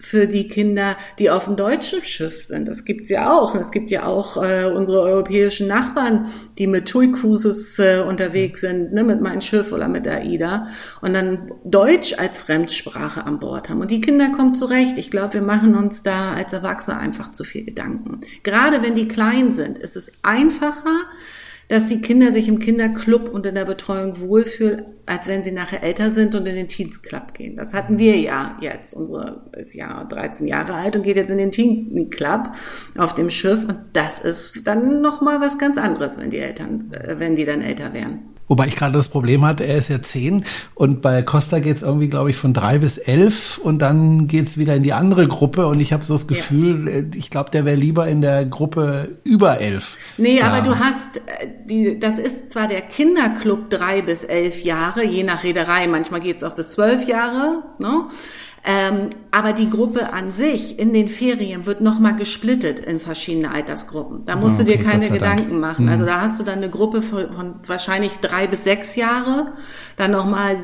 für die Kinder, die auf dem deutschen Schiff sind. Das gibt's ja auch. Es gibt ja auch äh, unsere europäischen Nachbarn, die mit T U I Cruises äh, unterwegs sind, ne, mit meinem Schiff oder mit AIDA und dann Deutsch als Fremdsprache an Bord haben. Und die Kinder kommen zurecht. Ich glaube, wir machen uns da als Erwachsene einfach zu viel Gedanken. Gerade wenn die klein sind, ist es einfacher, dass die Kinder sich im Kinderclub und in der Betreuung wohlfühlen, als wenn sie nachher älter sind und in den Teens Club gehen. Das hatten wir ja jetzt. Unsere ist ja dreizehn Jahre alt und geht jetzt in den Teen Club auf dem Schiff. Und das ist dann nochmal was ganz anderes, wenn die Eltern, wenn die dann älter werden. Wobei ich gerade das Problem hatte, er ist ja zehn und bei Costa geht's irgendwie, glaube ich, von drei bis elf und dann geht's wieder in die andere Gruppe und ich habe so das Gefühl, ja. ich glaube, der wäre lieber in der Gruppe über elf. Nee, ja. aber du hast, die, das ist zwar der Kinderclub drei bis elf Jahre, je nach Reederei, manchmal geht's auch bis zwölf Jahre, ne? Ähm, aber die Gruppe an sich in den Ferien wird nochmal gesplittet in verschiedene Altersgruppen. Da musst okay, du dir keine Gedanken machen. Also da hast du dann eine Gruppe von, von wahrscheinlich drei bis sechs Jahre, dann nochmal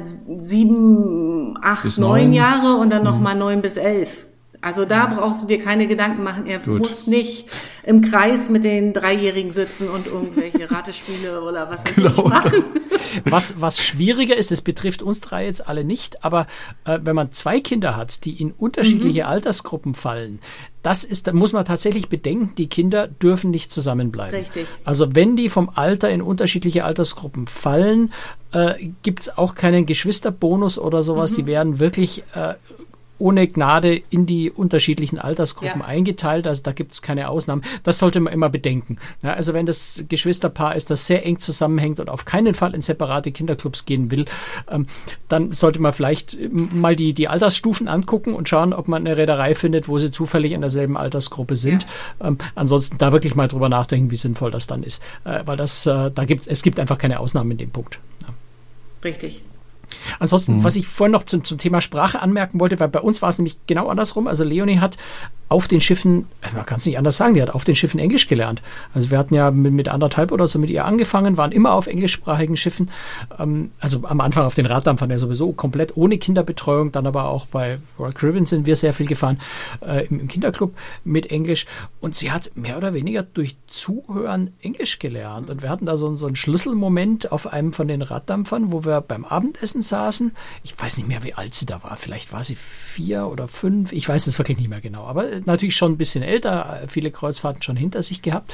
sieben, acht, bis neun, neun Jahre und dann nochmal mhm. neun bis elf. Also da brauchst du dir keine Gedanken machen. Er Gut. muss nicht im Kreis mit den Dreijährigen sitzen und irgendwelche Ratespiele oder was weiß ich genau. machen. Was, was schwieriger ist, das betrifft uns drei jetzt alle nicht, aber äh, wenn man zwei Kinder hat, die in unterschiedliche mhm. Altersgruppen fallen, das ist, da muss man tatsächlich bedenken, die Kinder dürfen nicht zusammenbleiben. Richtig. Also wenn die vom Alter in unterschiedliche Altersgruppen fallen, äh, gibt's auch keinen Geschwisterbonus oder sowas. Mhm. Die werden wirklich äh, ohne Gnade in die unterschiedlichen Altersgruppen ja. eingeteilt. Also da gibt es keine Ausnahmen. Das sollte man immer bedenken. Ja, also wenn das Geschwisterpaar ist, das sehr eng zusammenhängt und auf keinen Fall in separate Kinderclubs gehen will, ähm, dann sollte man vielleicht mal die, die Altersstufen angucken und schauen, ob man eine Reederei findet, wo sie zufällig in derselben Altersgruppe sind. Ja. Ähm, ansonsten da wirklich mal drüber nachdenken, wie sinnvoll das dann ist. Äh, weil das, äh, da gibt's, es gibt einfach keine Ausnahmen in dem Punkt. Ja. Richtig. Ansonsten, mhm. was ich vorhin noch zum, zum Thema Sprache anmerken wollte, weil bei uns war es nämlich genau andersrum. Also Leonie hat auf den Schiffen, man kann es nicht anders sagen, die hat auf den Schiffen Englisch gelernt. Also wir hatten ja mit, mit anderthalb oder so mit ihr angefangen, waren immer auf englischsprachigen Schiffen. Ähm, also am Anfang auf den Raddampfern ja sowieso komplett ohne Kinderbetreuung, dann aber auch bei Royal Caribbean sind wir sehr viel gefahren, äh, im, im Kinderclub mit Englisch. Und sie hat mehr oder weniger durch Zuhören Englisch gelernt. Und wir hatten da so, so einen Schlüsselmoment auf einem von den Raddampfern, wo wir beim Abendessen saßen. Ich weiß nicht mehr, wie alt sie da war. Vielleicht war sie vier oder fünf. Ich weiß es wirklich nicht mehr genau. Aber natürlich schon ein bisschen älter. Viele Kreuzfahrten schon hinter sich gehabt.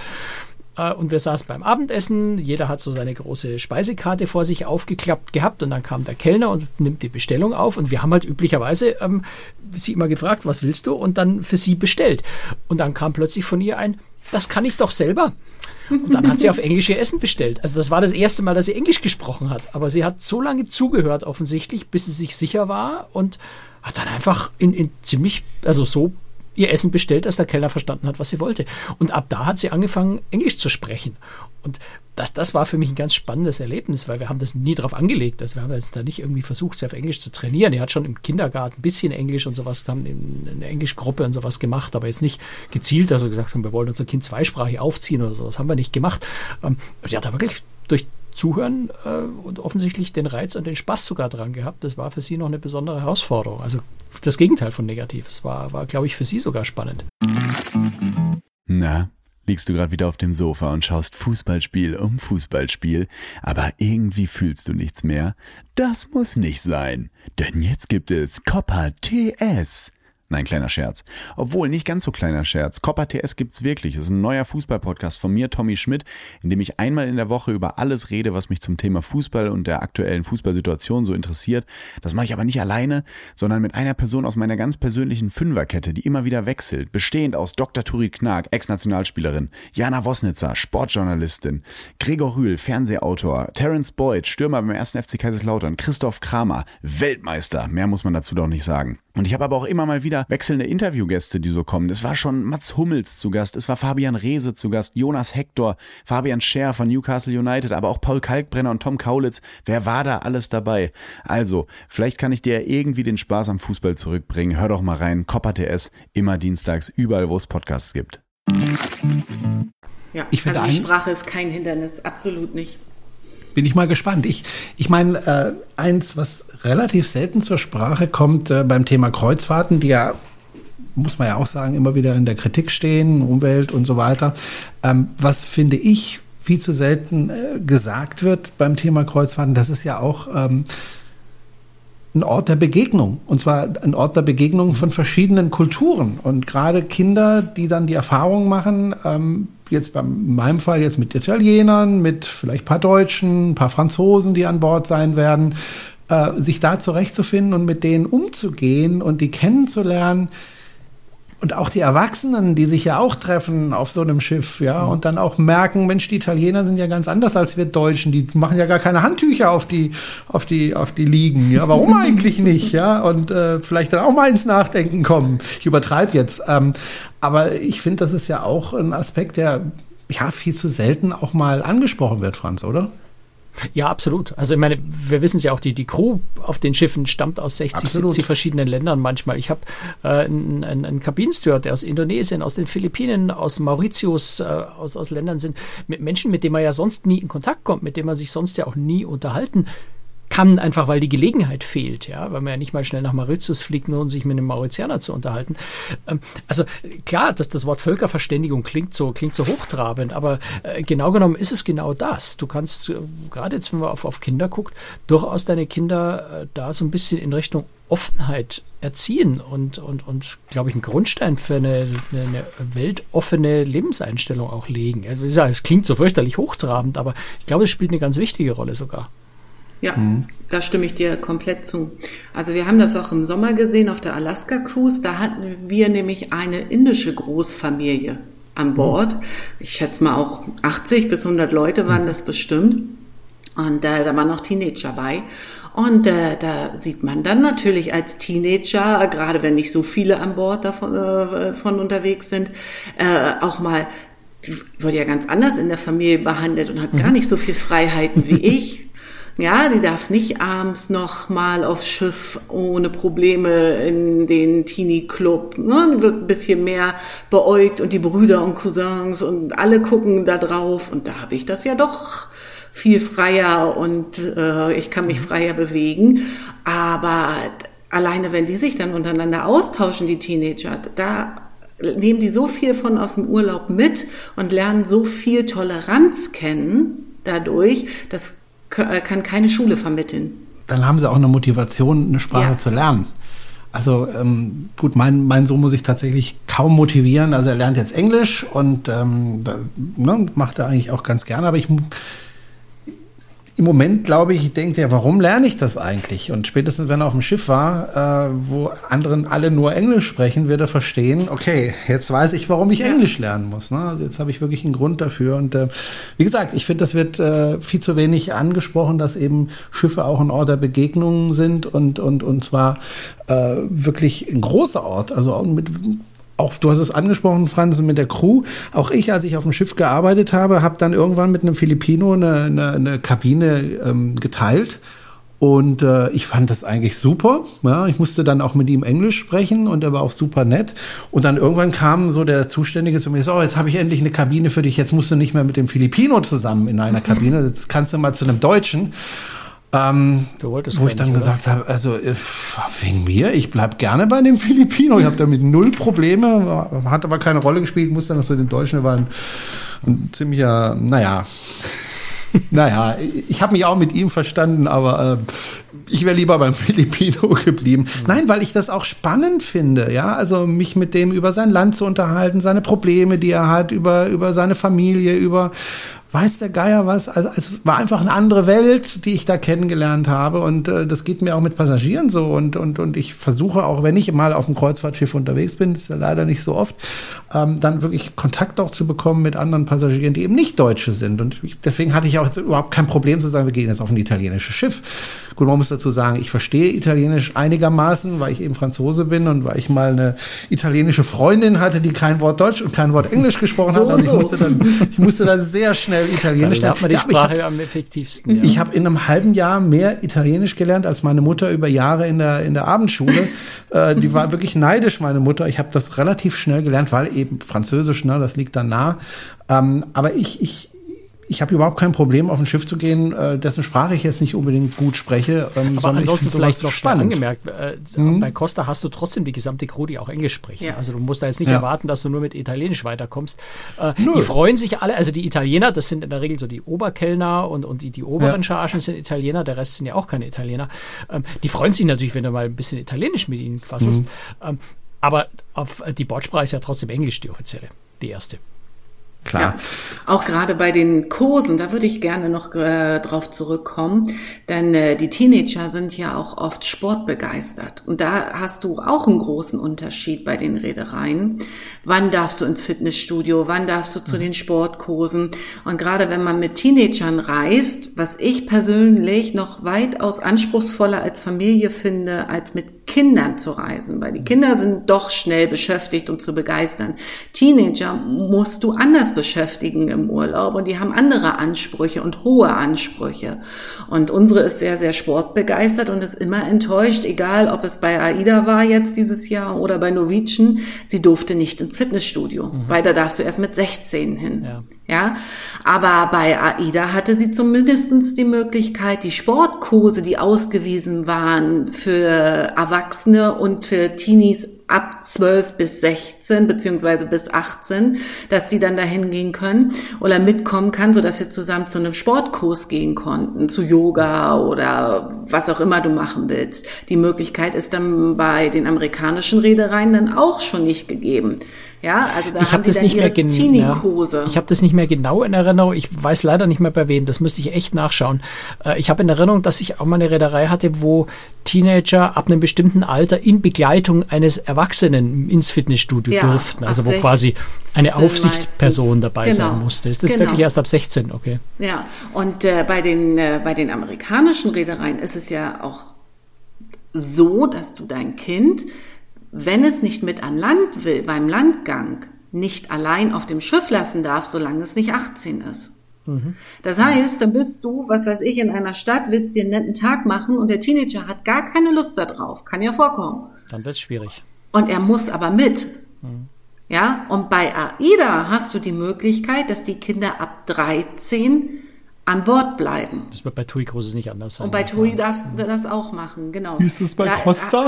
Und wir saßen beim Abendessen. Jeder hat so seine große Speisekarte vor sich aufgeklappt gehabt. Und dann kam der Kellner und nimmt die Bestellung auf. Und wir haben halt üblicherweise ähm, sie immer gefragt, was willst du? Und dann für sie bestellt. Und dann kam plötzlich von ihr ein, das kann ich doch selber. Und dann hat sie auf Englisch ihr Essen bestellt. Also das war das erste Mal, dass sie Englisch gesprochen hat. Aber sie hat so lange zugehört offensichtlich, bis sie sich sicher war und hat dann einfach in, in ziemlich, also so ihr Essen bestellt, dass der Kellner verstanden hat, was sie wollte. Und ab da hat sie angefangen, Englisch zu sprechen. Und das, das war für mich ein ganz spannendes Erlebnis, weil wir haben das nie drauf angelegt. Also wir haben jetzt da nicht irgendwie versucht, sie auf Englisch zu trainieren. Die hat schon im Kindergarten ein bisschen Englisch und sowas, haben eine Englischgruppe und sowas gemacht, aber jetzt nicht gezielt, also gesagt haben, wir wollen unser Kind zweisprachig aufziehen oder sowas, haben wir nicht gemacht. Ähm, die hat da wirklich durch Zuhören äh, und offensichtlich den Reiz und den Spaß sogar dran gehabt. Das war für sie noch eine besondere Herausforderung. Also das Gegenteil von negativ. Es war, war glaube ich, für sie sogar spannend. Na, liegst du gerade wieder auf dem Sofa und schaust Fußballspiel um Fußballspiel, aber irgendwie fühlst du nichts mehr? Das muss nicht sein, denn jetzt gibt es Copa T S. Nein, kleiner Scherz. Obwohl, nicht ganz so kleiner Scherz. Copa T S gibt's wirklich. Das ist ein neuer Fußball-Podcast von mir, Tommy Schmidt, in dem ich einmal in der Woche über alles rede, was mich zum Thema Fußball und der aktuellen Fußballsituation so interessiert. Das mache ich aber nicht alleine, sondern mit einer Person aus meiner ganz persönlichen Fünferkette, die immer wieder wechselt, bestehend aus Doktor Turit Knag, Ex-Nationalspielerin, Jana Wosnitzer, Sportjournalistin, Gregor Rühl, Fernsehautor, Terence Boyd, Stürmer beim ersten F C Kaiserslautern, Christoph Kramer, Weltmeister. Mehr muss man dazu doch nicht sagen. Und ich habe aber auch immer mal wieder wechselnde Interviewgäste, die so kommen. Es war schon Mats Hummels zu Gast, es war Fabian Reese zu Gast, Jonas Hector, Fabian Scher von Newcastle United, aber auch Paul Kalkbrenner und Tom Kaulitz. Wer war da alles dabei? Also, vielleicht kann ich dir irgendwie den Spaß am Fußball zurückbringen. Hör doch mal rein, Copa T S, immer dienstags, überall, wo es Podcasts gibt. Ja, ich also die Sprache ist kein Hindernis, absolut nicht. Bin ich mal gespannt. Ich, ich meine, äh, eins, was relativ selten zur Sprache kommt äh, beim Thema Kreuzfahrten, die ja muss man ja auch sagen, immer wieder in der Kritik stehen, Umwelt und so weiter. Ähm, was finde ich viel zu selten äh, gesagt wird beim Thema Kreuzfahrten, das ist ja auch ähm, ein Ort der Begegnung. Und zwar ein Ort der Begegnung von verschiedenen Kulturen. Und gerade Kinder, die dann die Erfahrung machen, ähm, jetzt bei meinem Fall jetzt mit Italienern, mit vielleicht ein paar Deutschen, ein paar Franzosen, die an Bord sein werden, äh, sich da zurechtzufinden und mit denen umzugehen und die kennenzulernen. Und auch die Erwachsenen, die sich ja auch treffen auf so einem Schiff, ja, mhm. und dann auch merken, Mensch, die Italiener sind ja ganz anders als wir Deutschen, die machen ja gar keine Handtücher auf die, auf die, auf die Liegen, ja, warum eigentlich nicht, ja, und äh, vielleicht dann auch mal ins Nachdenken kommen. Ich übertreibe jetzt, ähm, aber ich finde, das ist ja auch ein Aspekt, der ja viel zu selten auch mal angesprochen wird, Franz, oder? Ja, absolut. Also ich meine, wir wissen es ja auch, die, die Crew auf den Schiffen stammt aus sechzig, absolut. siebzig verschiedenen Ländern manchmal. Ich habe äh, einen, einen Kabinensteward, der aus Indonesien, aus den Philippinen, aus Mauritius, äh, aus, aus Ländern sind, mit Menschen, mit denen man ja sonst nie in Kontakt kommt, mit denen man sich sonst ja auch nie unterhalten kann, einfach weil die Gelegenheit fehlt, ja, weil man ja nicht mal schnell nach Mauritius fliegt, nur um sich mit einem Mauritianer zu unterhalten. Ähm, also klar, dass das Wort Völkerverständigung klingt so, klingt so hochtrabend, aber äh, genau genommen ist es genau das. Du kannst, äh, gerade jetzt, wenn man auf, auf Kinder guckt, durchaus deine Kinder äh, da so ein bisschen in Richtung Offenheit erziehen und, und, und glaube ich, einen Grundstein für eine, eine weltoffene Lebenseinstellung auch legen. Also, wie gesagt, es klingt so fürchterlich hochtrabend, aber ich glaube, es spielt eine ganz wichtige Rolle sogar. Ja, mhm. da stimme ich dir komplett zu. Also wir haben das auch im Sommer gesehen auf der Alaska Cruise. Da hatten wir nämlich eine indische Großfamilie an Bord. Ich schätze mal auch achtzig bis hundert Leute waren das bestimmt. Und äh, da waren auch Teenager bei. Und äh, da sieht man dann natürlich als Teenager, gerade wenn nicht so viele an Bord davon äh, von unterwegs sind, äh, auch mal, die wurde ja ganz anders in der Familie behandelt und hat mhm. gar nicht so viel Freiheiten wie ich. Ja, die darf nicht abends noch mal aufs Schiff ohne Probleme in den Teenie-Club. Ne? Die wird ein bisschen mehr beäugt und die Brüder und Cousins und alle gucken da drauf. Und da habe ich das ja doch viel freier und äh, ich kann mich freier bewegen. Aber alleine, wenn die sich dann untereinander austauschen, die Teenager, da nehmen die so viel von aus dem Urlaub mit und lernen so viel Toleranz kennen dadurch, dass kann keine Schule vermitteln. Dann haben sie auch eine Motivation, eine Sprache ja. zu lernen. Also ähm, gut, mein, mein Sohn muss ich tatsächlich kaum motivieren. Also er lernt jetzt Englisch und ähm, da, ne, macht er eigentlich auch ganz gerne. Aber ich im Moment, glaube ich, denkt er, warum lerne ich das eigentlich? Und spätestens, wenn er auf dem Schiff war, äh, wo anderen alle nur Englisch sprechen, wird er verstehen, okay, jetzt weiß ich, warum ich ja. Englisch lernen muss. Ne? Also jetzt habe ich wirklich einen Grund dafür. Und äh, wie gesagt, ich finde, das wird äh, viel zu wenig angesprochen, dass eben Schiffe auch ein Ort der Begegnungen sind und, und, und zwar äh, wirklich ein großer Ort. Also auch mit Auch du hast es angesprochen, Franz, mit der Crew. Auch ich, als ich auf dem Schiff gearbeitet habe, habe dann irgendwann mit einem Filipino eine, eine, eine Kabine ähm, geteilt. Und äh, ich fand das eigentlich super. Ja, ich musste dann auch mit ihm Englisch sprechen und er war auch super nett. Und dann irgendwann kam so der Zuständige zu mir, so, jetzt habe ich endlich eine Kabine für dich. Jetzt musst du nicht mehr mit dem Filipino zusammen in einer Kabine. Jetzt kannst du mal zu einem Deutschen. Ähm, wo ich dann nicht, gesagt habe, also wegen mir, ich bleib gerne bei dem Filipino, ich habe damit null Probleme, hat aber keine Rolle gespielt, muss dann, dass wir den Deutschen waren, ein ziemlicher, naja, naja, ich habe mich auch mit ihm verstanden, aber äh, ich wäre lieber beim Filipino geblieben. Mhm. Nein, weil ich das auch spannend finde, ja, also mich mit dem über sein Land zu unterhalten, seine Probleme, die er hat, über, über seine Familie, über weiß der Geier was, also es war einfach eine andere Welt, die ich da kennengelernt habe und äh, das geht mir auch mit Passagieren so und, und, und ich versuche auch, wenn ich mal auf dem Kreuzfahrtschiff unterwegs bin, ist ja leider nicht so oft, ähm, dann wirklich Kontakt auch zu bekommen mit anderen Passagieren, die eben nicht Deutsche sind und ich, deswegen hatte ich auch jetzt überhaupt kein Problem zu sagen, wir gehen jetzt auf ein italienisches Schiff. Gut, man muss dazu sagen, ich verstehe Italienisch einigermaßen, weil ich eben Franzose bin und weil ich mal eine italienische Freundin hatte, die kein Wort Deutsch und kein Wort Englisch gesprochen hat. Also ich musste dann, ich musste dann sehr schnell Italienisch lernen. Da lernt man die Sprache ja, am effektivsten. Ja. Ich habe in einem halben Jahr mehr Italienisch gelernt als meine Mutter über Jahre in der in der Abendschule. äh, die war wirklich neidisch, meine Mutter. Ich habe das relativ schnell gelernt, weil eben Französisch, ne, das liegt dann nah. Ähm, aber ich ich ich habe überhaupt kein Problem, auf ein Schiff zu gehen, äh, dessen Sprache ich jetzt nicht unbedingt gut spreche. Ähm, Aber ansonsten vielleicht noch spannend spannend angemerkt, äh, mhm. bei Costa hast du trotzdem die gesamte Crew, die auch Englisch spricht. Ja. Also du musst da jetzt nicht ja. erwarten, dass du nur mit Italienisch weiterkommst. Äh, die freuen sich alle, also die Italiener, das sind in der Regel so die Oberkellner und, und die, die oberen ja. Chargen sind Italiener, der Rest sind ja auch keine Italiener. Ähm, die freuen sich natürlich, wenn du mal ein bisschen Italienisch mit ihnen quasselst. Mhm. Ähm, aber auf, die Bordsprache ist ja trotzdem Englisch, die offizielle, die erste. Klar. Ja, auch gerade bei den Kursen, da würde ich gerne noch äh, drauf zurückkommen, denn äh, die Teenager sind ja auch oft sportbegeistert und da hast du auch einen großen Unterschied bei den Reedereien. Wann darfst du ins Fitnessstudio, wann darfst du zu mhm. den Sportkursen? Und gerade wenn man mit Teenagern reist, was ich persönlich noch weitaus anspruchsvoller als Familie finde, als mit Kindern zu reisen, weil die Kinder sind doch schnell beschäftigt und zu begeistern. Teenager musst du anders beschäftigen im Urlaub und die haben andere Ansprüche und hohe Ansprüche. Und unsere ist sehr, sehr sportbegeistert und ist immer enttäuscht, egal ob es bei AIDA war jetzt dieses Jahr oder bei Norwegian, sie durfte nicht ins Fitnessstudio, mhm. weil da darfst du erst mit sechzehn hin. Ja. Ja, aber bei AIDA hatte sie zumindestens die Möglichkeit, die Sportkurse, die ausgewiesen waren für Erwachsene und für Teenies ab zwölf bis sechzehn beziehungsweise bis achtzehn, dass sie dann dahin gehen können oder mitkommen kann, sodass wir zusammen zu einem Sportkurs gehen konnten, zu Yoga oder was auch immer du machen willst. Die Möglichkeit ist dann bei den amerikanischen Reedereien dann auch schon nicht gegeben. Ja, also da ich haben hab das die dann nicht ihre mehr Teenie-Kurse. Ja, ich habe das nicht mehr genau in Erinnerung. Ich weiß leider nicht mehr bei wem. Das müsste ich echt nachschauen. Äh, ich habe in Erinnerung, dass ich auch mal eine Reederei hatte, wo Teenager ab einem bestimmten Alter in Begleitung eines Erwachsenen ins Fitnessstudio ja, durften. Also wo quasi eine Aufsichtsperson dabei genau. sein musste. Ist das genau. wirklich erst ab sechzehn? Okay. Ja, und äh, bei den äh, bei den amerikanischen Reedereien ist es ja auch so, dass du dein Kind, wenn es nicht mit an Land will, beim Landgang, nicht allein auf dem Schiff lassen darf, solange es nicht achtzehn ist. Mhm. Das heißt, dann bist du, was weiß ich, in einer Stadt, willst dir einen netten Tag machen und der Teenager hat gar keine Lust da drauf. Kann ja vorkommen. Dann wird's schwierig. Und er muss aber mit. Mhm. Ja, und bei AIDA hast du die Möglichkeit, dass die Kinder ab dreizehn an Bord bleiben. Das wird bei TUI Cruises nicht anders sein. Und bei TUI darfst du das auch machen, genau. Wie ist das bei da, Costa?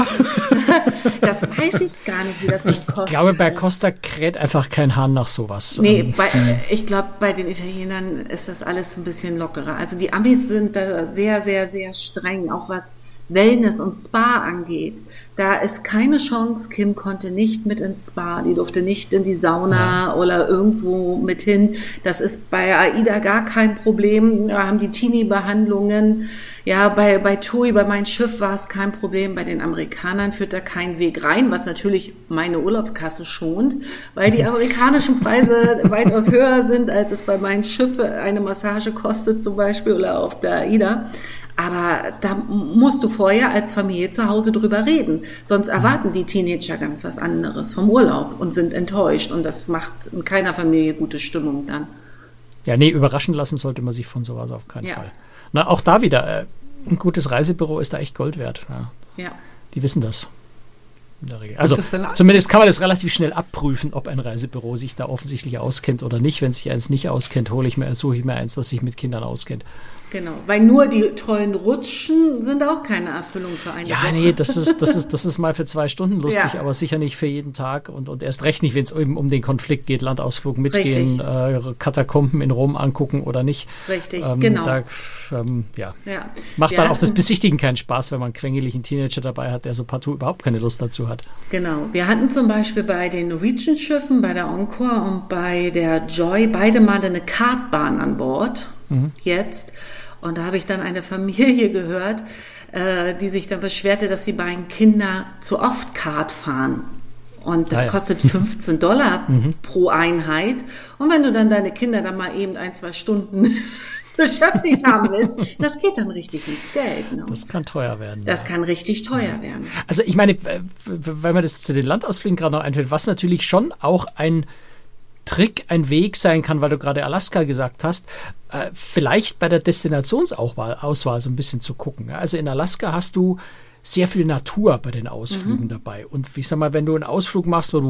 Das weiß ich gar nicht, wie das bei Costa Ich glaube, bei Costa kräht einfach kein Hahn nach sowas. Nee, bei, ich glaube, bei den Italienern ist das alles ein bisschen lockerer. Also die Amis sind da sehr, sehr, sehr streng, auch was Wellness und Spa angeht. Da ist keine Chance. Kim konnte nicht mit ins Spa, die durfte nicht in die Sauna ja. oder irgendwo mit hin. Das ist bei AIDA gar kein Problem. Da haben die Teenie-Behandlungen. Ja, bei, bei TUI, bei meinem Schiff war es kein Problem. Bei den Amerikanern führt da kein Weg rein, was natürlich meine Urlaubskasse schont, weil die amerikanischen Preise weitaus höher sind, als es bei meinem Schiff eine Massage kostet zum Beispiel oder auf der AIDA. Aber da musst du vorher als Familie zu Hause drüber reden. Sonst erwarten die Teenager ganz was anderes vom Urlaub und sind enttäuscht. Und das macht in keiner Familie gute Stimmung dann. Ja, nee, überraschen lassen sollte man sich von sowas auf keinen ja. Fall. Na, auch da wieder, äh, ein gutes Reisebüro ist da echt Gold wert. Ja. ja. Die wissen das. In der Regel. Also zumindest kann man das relativ schnell abprüfen, ob ein Reisebüro sich da offensichtlich auskennt oder nicht. Wenn sich eins nicht auskennt, hole ich mir, suche ich mir eins, das sich mit Kindern auskennt. Genau, weil nur die tollen Rutschen sind auch keine Erfüllung für eine Ja, Woche. nee, das ist, das ist, das ist mal für zwei Stunden lustig, Ja. aber sicher nicht für jeden Tag und, und erst recht nicht, wenn es eben um den Konflikt geht, Landausflug mitgehen, äh, Katakomben in Rom angucken oder nicht. Richtig, ähm, genau. Da, ähm, ja. Ja. Macht Wir dann auch das hatten- Besichtigen keinen Spaß, wenn man einen quengeligen Teenager dabei hat, der so partout überhaupt keine Lust dazu hat. Genau, wir hatten zum Beispiel bei den Norwegian-Schiffen, bei der Encore und bei der Joy beide Male eine Kartbahn an Bord, jetzt. Und da habe ich dann eine Familie gehört, äh, die sich dann beschwerte, dass die beiden Kinder zu oft Kart fahren. Und das Ah ja. kostet fünfzehn Dollar pro Einheit. Und wenn du dann deine Kinder dann mal eben ein, zwei Stunden beschäftigt haben willst, das geht dann richtig ins Geld. Ne? Das kann teuer werden. Das kann richtig teuer werden. Also ich meine, w- w- weil mir das zu den Landausflügen gerade noch einfällt, was natürlich schon auch ein Trick, ein Weg sein kann, weil du gerade Alaska gesagt hast, äh, vielleicht bei der Destinationsauswahl Auswahl so ein bisschen zu gucken. Ja? Also in Alaska hast du sehr viel Natur bei den Ausflügen Mhm. dabei. Und ich sag mal, wenn du einen Ausflug machst, wo du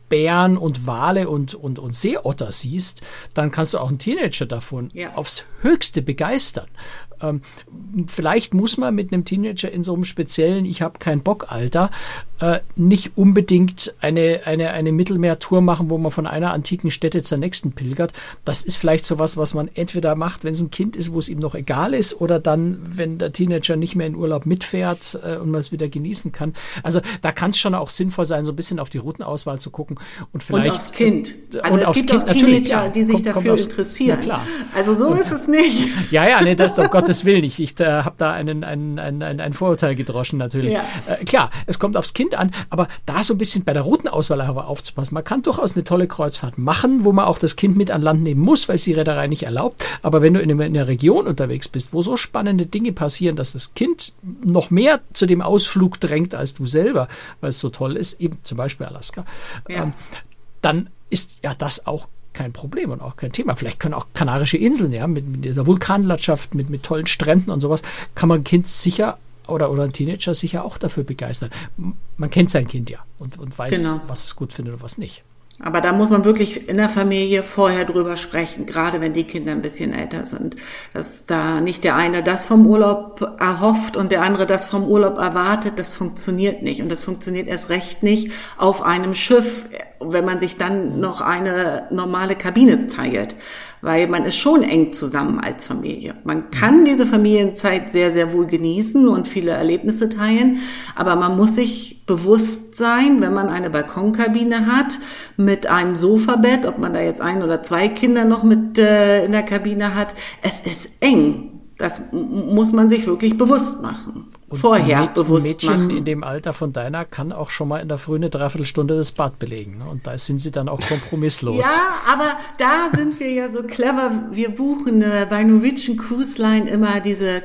Bären und Wale und, und, und Seeotter siehst, dann kannst du auch einen Teenager davon ja. aufs Höchste begeistern. Ähm, vielleicht muss man mit einem Teenager in so einem speziellen Ich hab keinen Bock Alter äh, nicht unbedingt eine, eine, eine Mittelmeertour machen, wo man von einer antiken Stätte zur nächsten pilgert. Das ist vielleicht sowas, was man entweder macht, wenn es ein Kind ist, wo es ihm noch egal ist, oder dann, wenn der Teenager nicht mehr in Urlaub mitfährt äh, und man es wieder genießen kann. Also da kann es schon auch sinnvoll sein, so ein bisschen auf die Routenauswahl zu gucken und vielleicht... Und aufs Kind. Also und es aufs gibt kind, auch Teenager, ja, die sich kommt, dafür kommt aufs, interessieren. Klar. Also so und, ist es nicht. Ja, ja, nee, das ist um Gottes Willen. Ich, ich äh, habe da einen, einen, einen, einen Vorurteil gedroschen natürlich. Ja. Äh, klar, es kommt aufs Kind an, aber da so ein bisschen bei der Routenauswahl aber aufzupassen. Man kann durchaus eine tolle Kreuzfahrt machen, wo man auch das Kind mit an Land nehmen muss, weil es die Reederei nicht erlaubt. Aber wenn du in einer Region unterwegs bist, wo so spannende Dinge passieren, dass das Kind noch mehr zu dem Ausflug drängt als du selber, weil es so toll ist, eben zum Beispiel Alaska, ja. ähm, dann ist ja das auch kein Problem und auch kein Thema. Vielleicht können auch Kanarische Inseln, ja, mit, mit dieser Vulkanlandschaft, mit, mit tollen Stränden und sowas, kann man ein Kind sicher oder, oder ein Teenager sicher auch dafür begeistern. Man kennt sein Kind ja und, und weiß, genau. was es gut findet und was nicht. Aber da muss man wirklich in der Familie vorher drüber sprechen, gerade wenn die Kinder ein bisschen älter sind, dass da nicht der eine das vom Urlaub erhofft und der andere das vom Urlaub erwartet. Das funktioniert nicht und das funktioniert erst recht nicht auf einem Schiff, wenn man sich dann noch eine normale Kabine teilt, weil man ist schon eng zusammen als Familie. Man kann diese Familienzeit sehr, sehr wohl genießen und viele Erlebnisse teilen, aber man muss sich bewusst sein, wenn man eine Balkonkabine hat mit einem Sofabett, ob man da jetzt ein oder zwei Kinder noch mit äh, in der Kabine hat, es ist eng. Das m- muss man sich wirklich bewusst machen. Und vorher ein bewusst Mädchen machen. In dem Alter von deiner kann auch schon mal in der Früh eine Dreiviertelstunde das Bad belegen. Ne? Und da sind sie dann auch kompromisslos. Ja, aber da sind wir ja so clever. Wir buchen äh, bei Norwegian Cruise Line immer diese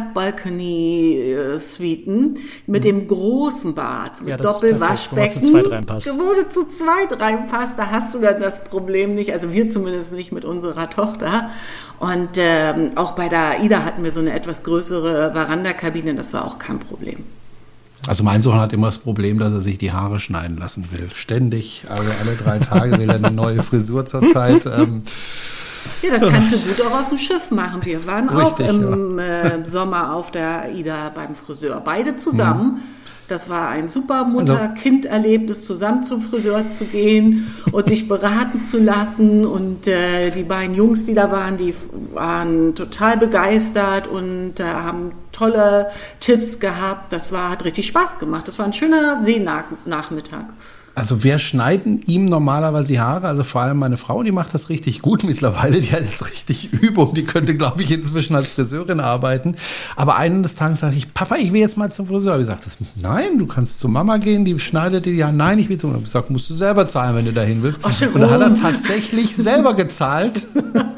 Club-Balcony-Suiten mit mhm. dem großen Bad, mit ja, Doppelwaschbecken. Wo du zu zweit reinpasst. Wo du zu zweit reinpasst, da hast du dann das Problem nicht. Also wir zumindest nicht mit unserer Tochter. Und ähm, auch bei der AIDA hatten wir so eine etwas größere Verandakabine, das war auch kein Problem. Also mein Sohn hat immer das Problem, dass er sich die Haare schneiden lassen will. Ständig, also alle drei Tage will er eine neue Frisur zurzeit. Ähm, ja, das kannst du gut auch auf dem Schiff machen. Wir waren Richtig, auch im ja. äh, Sommer auf der AIDA beim Friseur, beide zusammen. Mhm. Das war ein super Mutter-Kind-Erlebnis, zusammen zum Friseur zu gehen und sich beraten zu lassen. Und äh, die beiden Jungs, die da waren, die waren total begeistert und äh, haben tolle Tipps gehabt. Das war, hat richtig Spaß gemacht. Das war ein schöner Seenachmittag. Also wir schneiden ihm normalerweise die Haare, also vor allem meine Frau, die macht das richtig gut mittlerweile, die hat jetzt richtig Übung, die könnte, glaube ich, inzwischen als Friseurin arbeiten. Aber eines Tages sagte ich, Papa, ich will jetzt mal zum Friseur. Ich sagte, nein, du kannst zu Mama gehen, die schneidet dir die Haare. Nein, ich will zu Mama. Ich sagte, musst du selber zahlen, wenn du dahin willst. Oh, und da hat er tatsächlich selber gezahlt.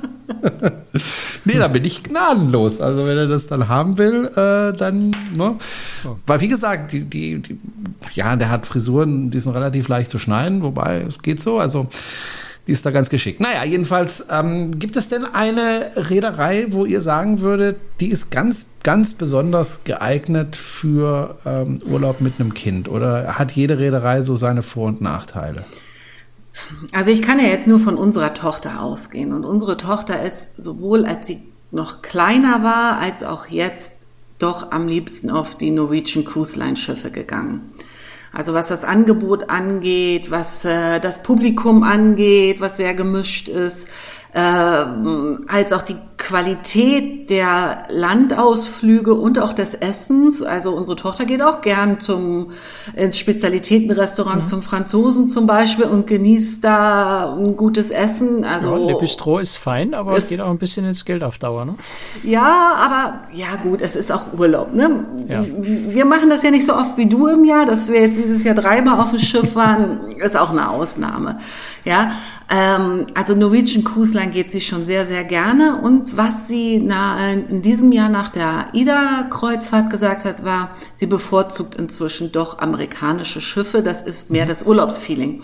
Nee, da bin ich gnadenlos. Also wenn er das dann haben will, äh, dann, ne? Weil wie gesagt, die, die, die, ja, der hat Frisuren, die sind relativ leicht zu schneiden, wobei es geht so, also die ist da ganz geschickt. Naja, jedenfalls, ähm, gibt es denn eine Reederei, wo ihr sagen würdet, die ist ganz, ganz besonders geeignet für ähm, Urlaub mit einem Kind? Oder hat jede Reederei so seine Vor- und Nachteile? Also ich kann ja jetzt nur von unserer Tochter ausgehen. Und unsere Tochter ist sowohl, als sie noch kleiner war, als auch jetzt doch am liebsten auf die Norwegian Cruise Line Schiffe gegangen. Also was das Angebot angeht, was äh, das Publikum angeht, was sehr gemischt ist, äh, als auch die Qualität der Landausflüge und auch des Essens. Also unsere Tochter geht auch gern zum ins Spezialitätenrestaurant, mhm. zum Franzosen zum Beispiel und genießt da ein gutes Essen. Also ja, Le Bistro ist fein, aber es geht auch ein bisschen ins Geld auf Dauer, ne? Ja, aber ja gut, es ist auch Urlaub, ne? Ja. Wir machen das ja nicht so oft wie du im Jahr, dass wir jetzt dieses Jahr dreimal auf dem Schiff waren, ist auch eine Ausnahme. Ja, ähm, also Norwegian Cruise Line geht sie schon sehr, sehr gerne. Und was sie na, in diesem Jahr nach der AIDA-Kreuzfahrt gesagt hat, war, sie bevorzugt inzwischen doch amerikanische Schiffe. Das ist mehr das Urlaubsfeeling.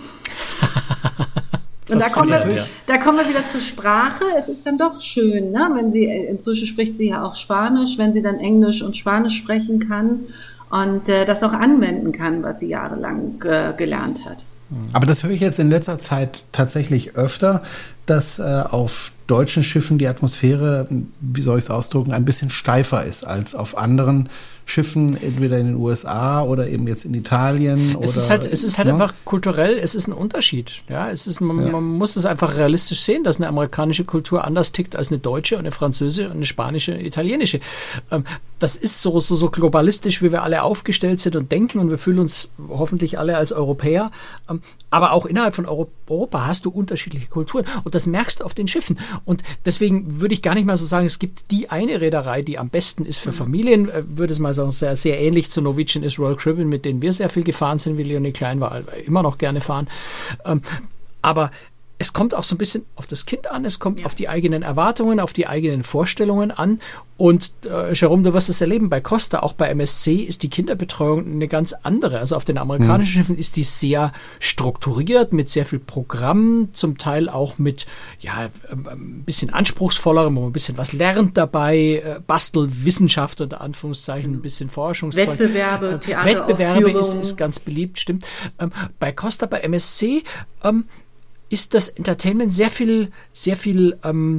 Und da kommen, wir, da kommen wir wieder zur Sprache. Es ist dann doch schön, ne? Wenn sie, inzwischen spricht sie ja auch Spanisch, wenn sie dann Englisch und Spanisch sprechen kann und äh, das auch anwenden kann, was sie jahrelang äh, gelernt hat. Aber das höre ich jetzt in letzter Zeit tatsächlich öfter, dass äh, auf deutschen Schiffen die Atmosphäre, wie soll ich es ausdrücken, ein bisschen steifer ist als auf anderen Schiffen, entweder in den U S A oder eben jetzt in Italien. Es oder, ist halt, es ist halt ne? einfach kulturell, es ist ein Unterschied. Ja, es ist, man, Ja. man muss es einfach realistisch sehen, dass eine amerikanische Kultur anders tickt als eine deutsche und eine französische und eine spanische, eine italienische. Ähm, das ist so, so, so globalistisch, wie wir alle aufgestellt sind und denken, und wir fühlen uns hoffentlich alle als Europäer. Ähm, aber auch innerhalb von Euro- Europa hast du unterschiedliche Kulturen, und das merkst du auf den Schiffen. Und deswegen würde ich gar nicht mal so sagen, es gibt die eine Reederei, die am besten ist für Familien, äh, würde es mal sagen, sehr, sehr ähnlich zu Norwegian ist Royal Caribbean, mit denen wir sehr viel gefahren sind, wie Leonie Klein war, immer noch gerne fahren. Ähm, aber es kommt auch so ein bisschen auf das Kind an, es kommt ja. auf die eigenen Erwartungen, auf die eigenen Vorstellungen an. Und äh, Jerome, du wirst es erleben, bei Costa, auch bei M S C, ist die Kinderbetreuung eine ganz andere. Also auf den amerikanischen mhm. Schiffen ist die sehr strukturiert, mit sehr viel Programm, zum Teil auch mit ja, ein bisschen anspruchsvollerem, wo man ein bisschen was lernt dabei, äh, Bastelwissenschaft unter Anführungszeichen, ein bisschen Forschungszeug. Wettbewerbe, äh, Theateraufführungen. Wettbewerbe ist, ist ganz beliebt, stimmt. Ähm, bei Costa, bei M S C, ähm, ist das Entertainment sehr viel, sehr viel ähm,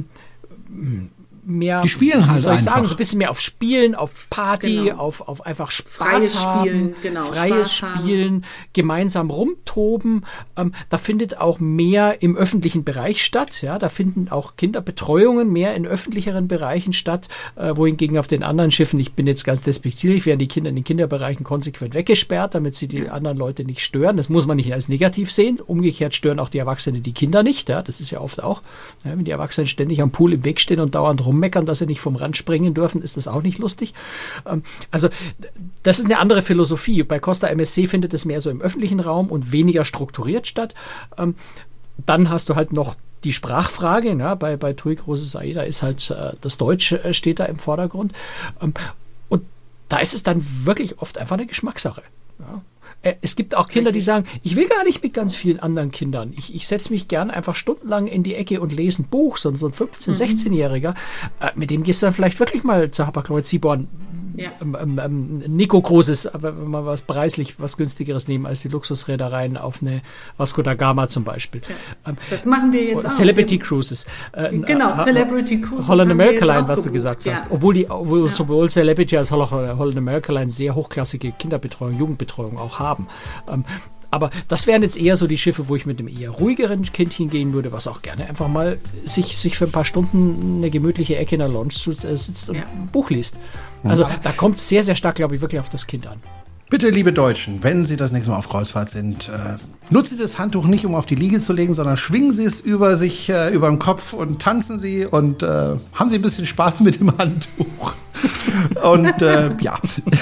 mehr, die spielen halt wie soll ich sagen, einfach. so ein bisschen mehr auf Spielen, auf Party, Genau. auf, auf einfach Spaß Freies haben, Spielen, genau, freies Spaß Spielen, haben. gemeinsam rumtoben. Ähm, da findet auch mehr im öffentlichen Bereich statt. Ja, da finden auch Kinderbetreuungen mehr in öffentlicheren Bereichen statt, äh, wohingegen auf den anderen Schiffen, ich bin jetzt ganz despektierlich, werden die Kinder in den Kinderbereichen konsequent weggesperrt, damit sie die anderen Leute nicht stören. Das muss man nicht als negativ sehen. Umgekehrt stören auch die Erwachsenen die Kinder nicht. Ja, das ist ja oft auch, ja, wenn die Erwachsenen ständig am Pool im Weg stehen und dauernd rummeckern, dass sie nicht vom Rand springen dürfen, ist das auch nicht lustig. Ähm, also das ist eine andere Philosophie. Bei Costa M S C findet es mehr so im öffentlichen Raum und weniger strukturiert statt. Ähm, dann hast du halt noch die Sprachfrage. Ja, bei, bei Tui Großes Aida ist halt äh, das Deutsche äh, steht da im Vordergrund. Ähm, und da ist es dann wirklich oft einfach eine Geschmackssache. Ja. Es gibt auch Kinder, die sagen, ich will gar nicht mit ganz vielen anderen Kindern. Ich, ich setze mich gern einfach stundenlang in die Ecke und lese ein Buch. So, so ein fünfzehn-, sechzehnjähriger, äh, mit dem gehst du dann vielleicht wirklich mal zur Hapag-Lloyd-Seabourn. Ja. Ähm, ähm, ähm, Nico Großes, aber wenn wir was preislich, was günstigeres nehmen als die Luxusreedereien auf eine Vasco da Gama zum Beispiel. Ja. Ähm, das machen wir jetzt auch. Celebrity Cruises. Äh, genau, äh, Celebrity Cruises. Holland America Line, was du gesagt ja. hast. Obwohl, die, obwohl ja. sowohl Celebrity als auch Holland America Line sehr hochklassige Kinderbetreuung, Jugendbetreuung auch haben. Ähm, Aber das wären jetzt eher so die Schiffe, wo ich mit einem eher ruhigeren Kind hingehen würde, was auch gerne einfach mal sich, sich für ein paar Stunden eine gemütliche Ecke in der Lounge sitzt und ja. ein Buch liest. Also ja. da kommt es sehr, sehr stark, glaube ich, wirklich auf das Kind an. Bitte, liebe Deutschen, wenn Sie das nächste Mal auf Kreuzfahrt sind, äh, nutzen Sie das Handtuch nicht, um auf die Liege zu legen, sondern schwingen Sie es über sich, äh, über den Kopf und tanzen Sie und äh, haben Sie ein bisschen Spaß mit dem Handtuch. Und äh, ja.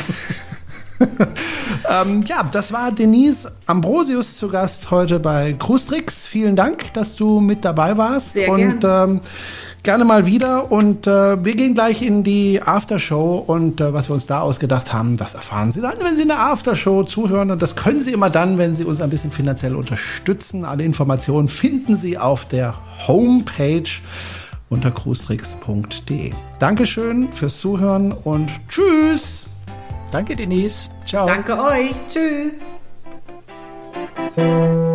ähm, ja, das war Denise Ambrosius zu Gast heute bei Cruise Tricks. Vielen Dank, dass du mit dabei warst. Sehr und gern. Ähm, gerne mal wieder. Und äh, wir gehen gleich in die Aftershow. Und äh, was wir uns da ausgedacht haben, das erfahren Sie dann, wenn Sie in der Aftershow zuhören. Und das können Sie immer dann, wenn Sie uns ein bisschen finanziell unterstützen. Alle Informationen finden Sie auf der Homepage unter cruise tricks punkt de. Dankeschön fürs Zuhören und tschüss! Danke, Denise. Ciao. Danke euch. Tschüss.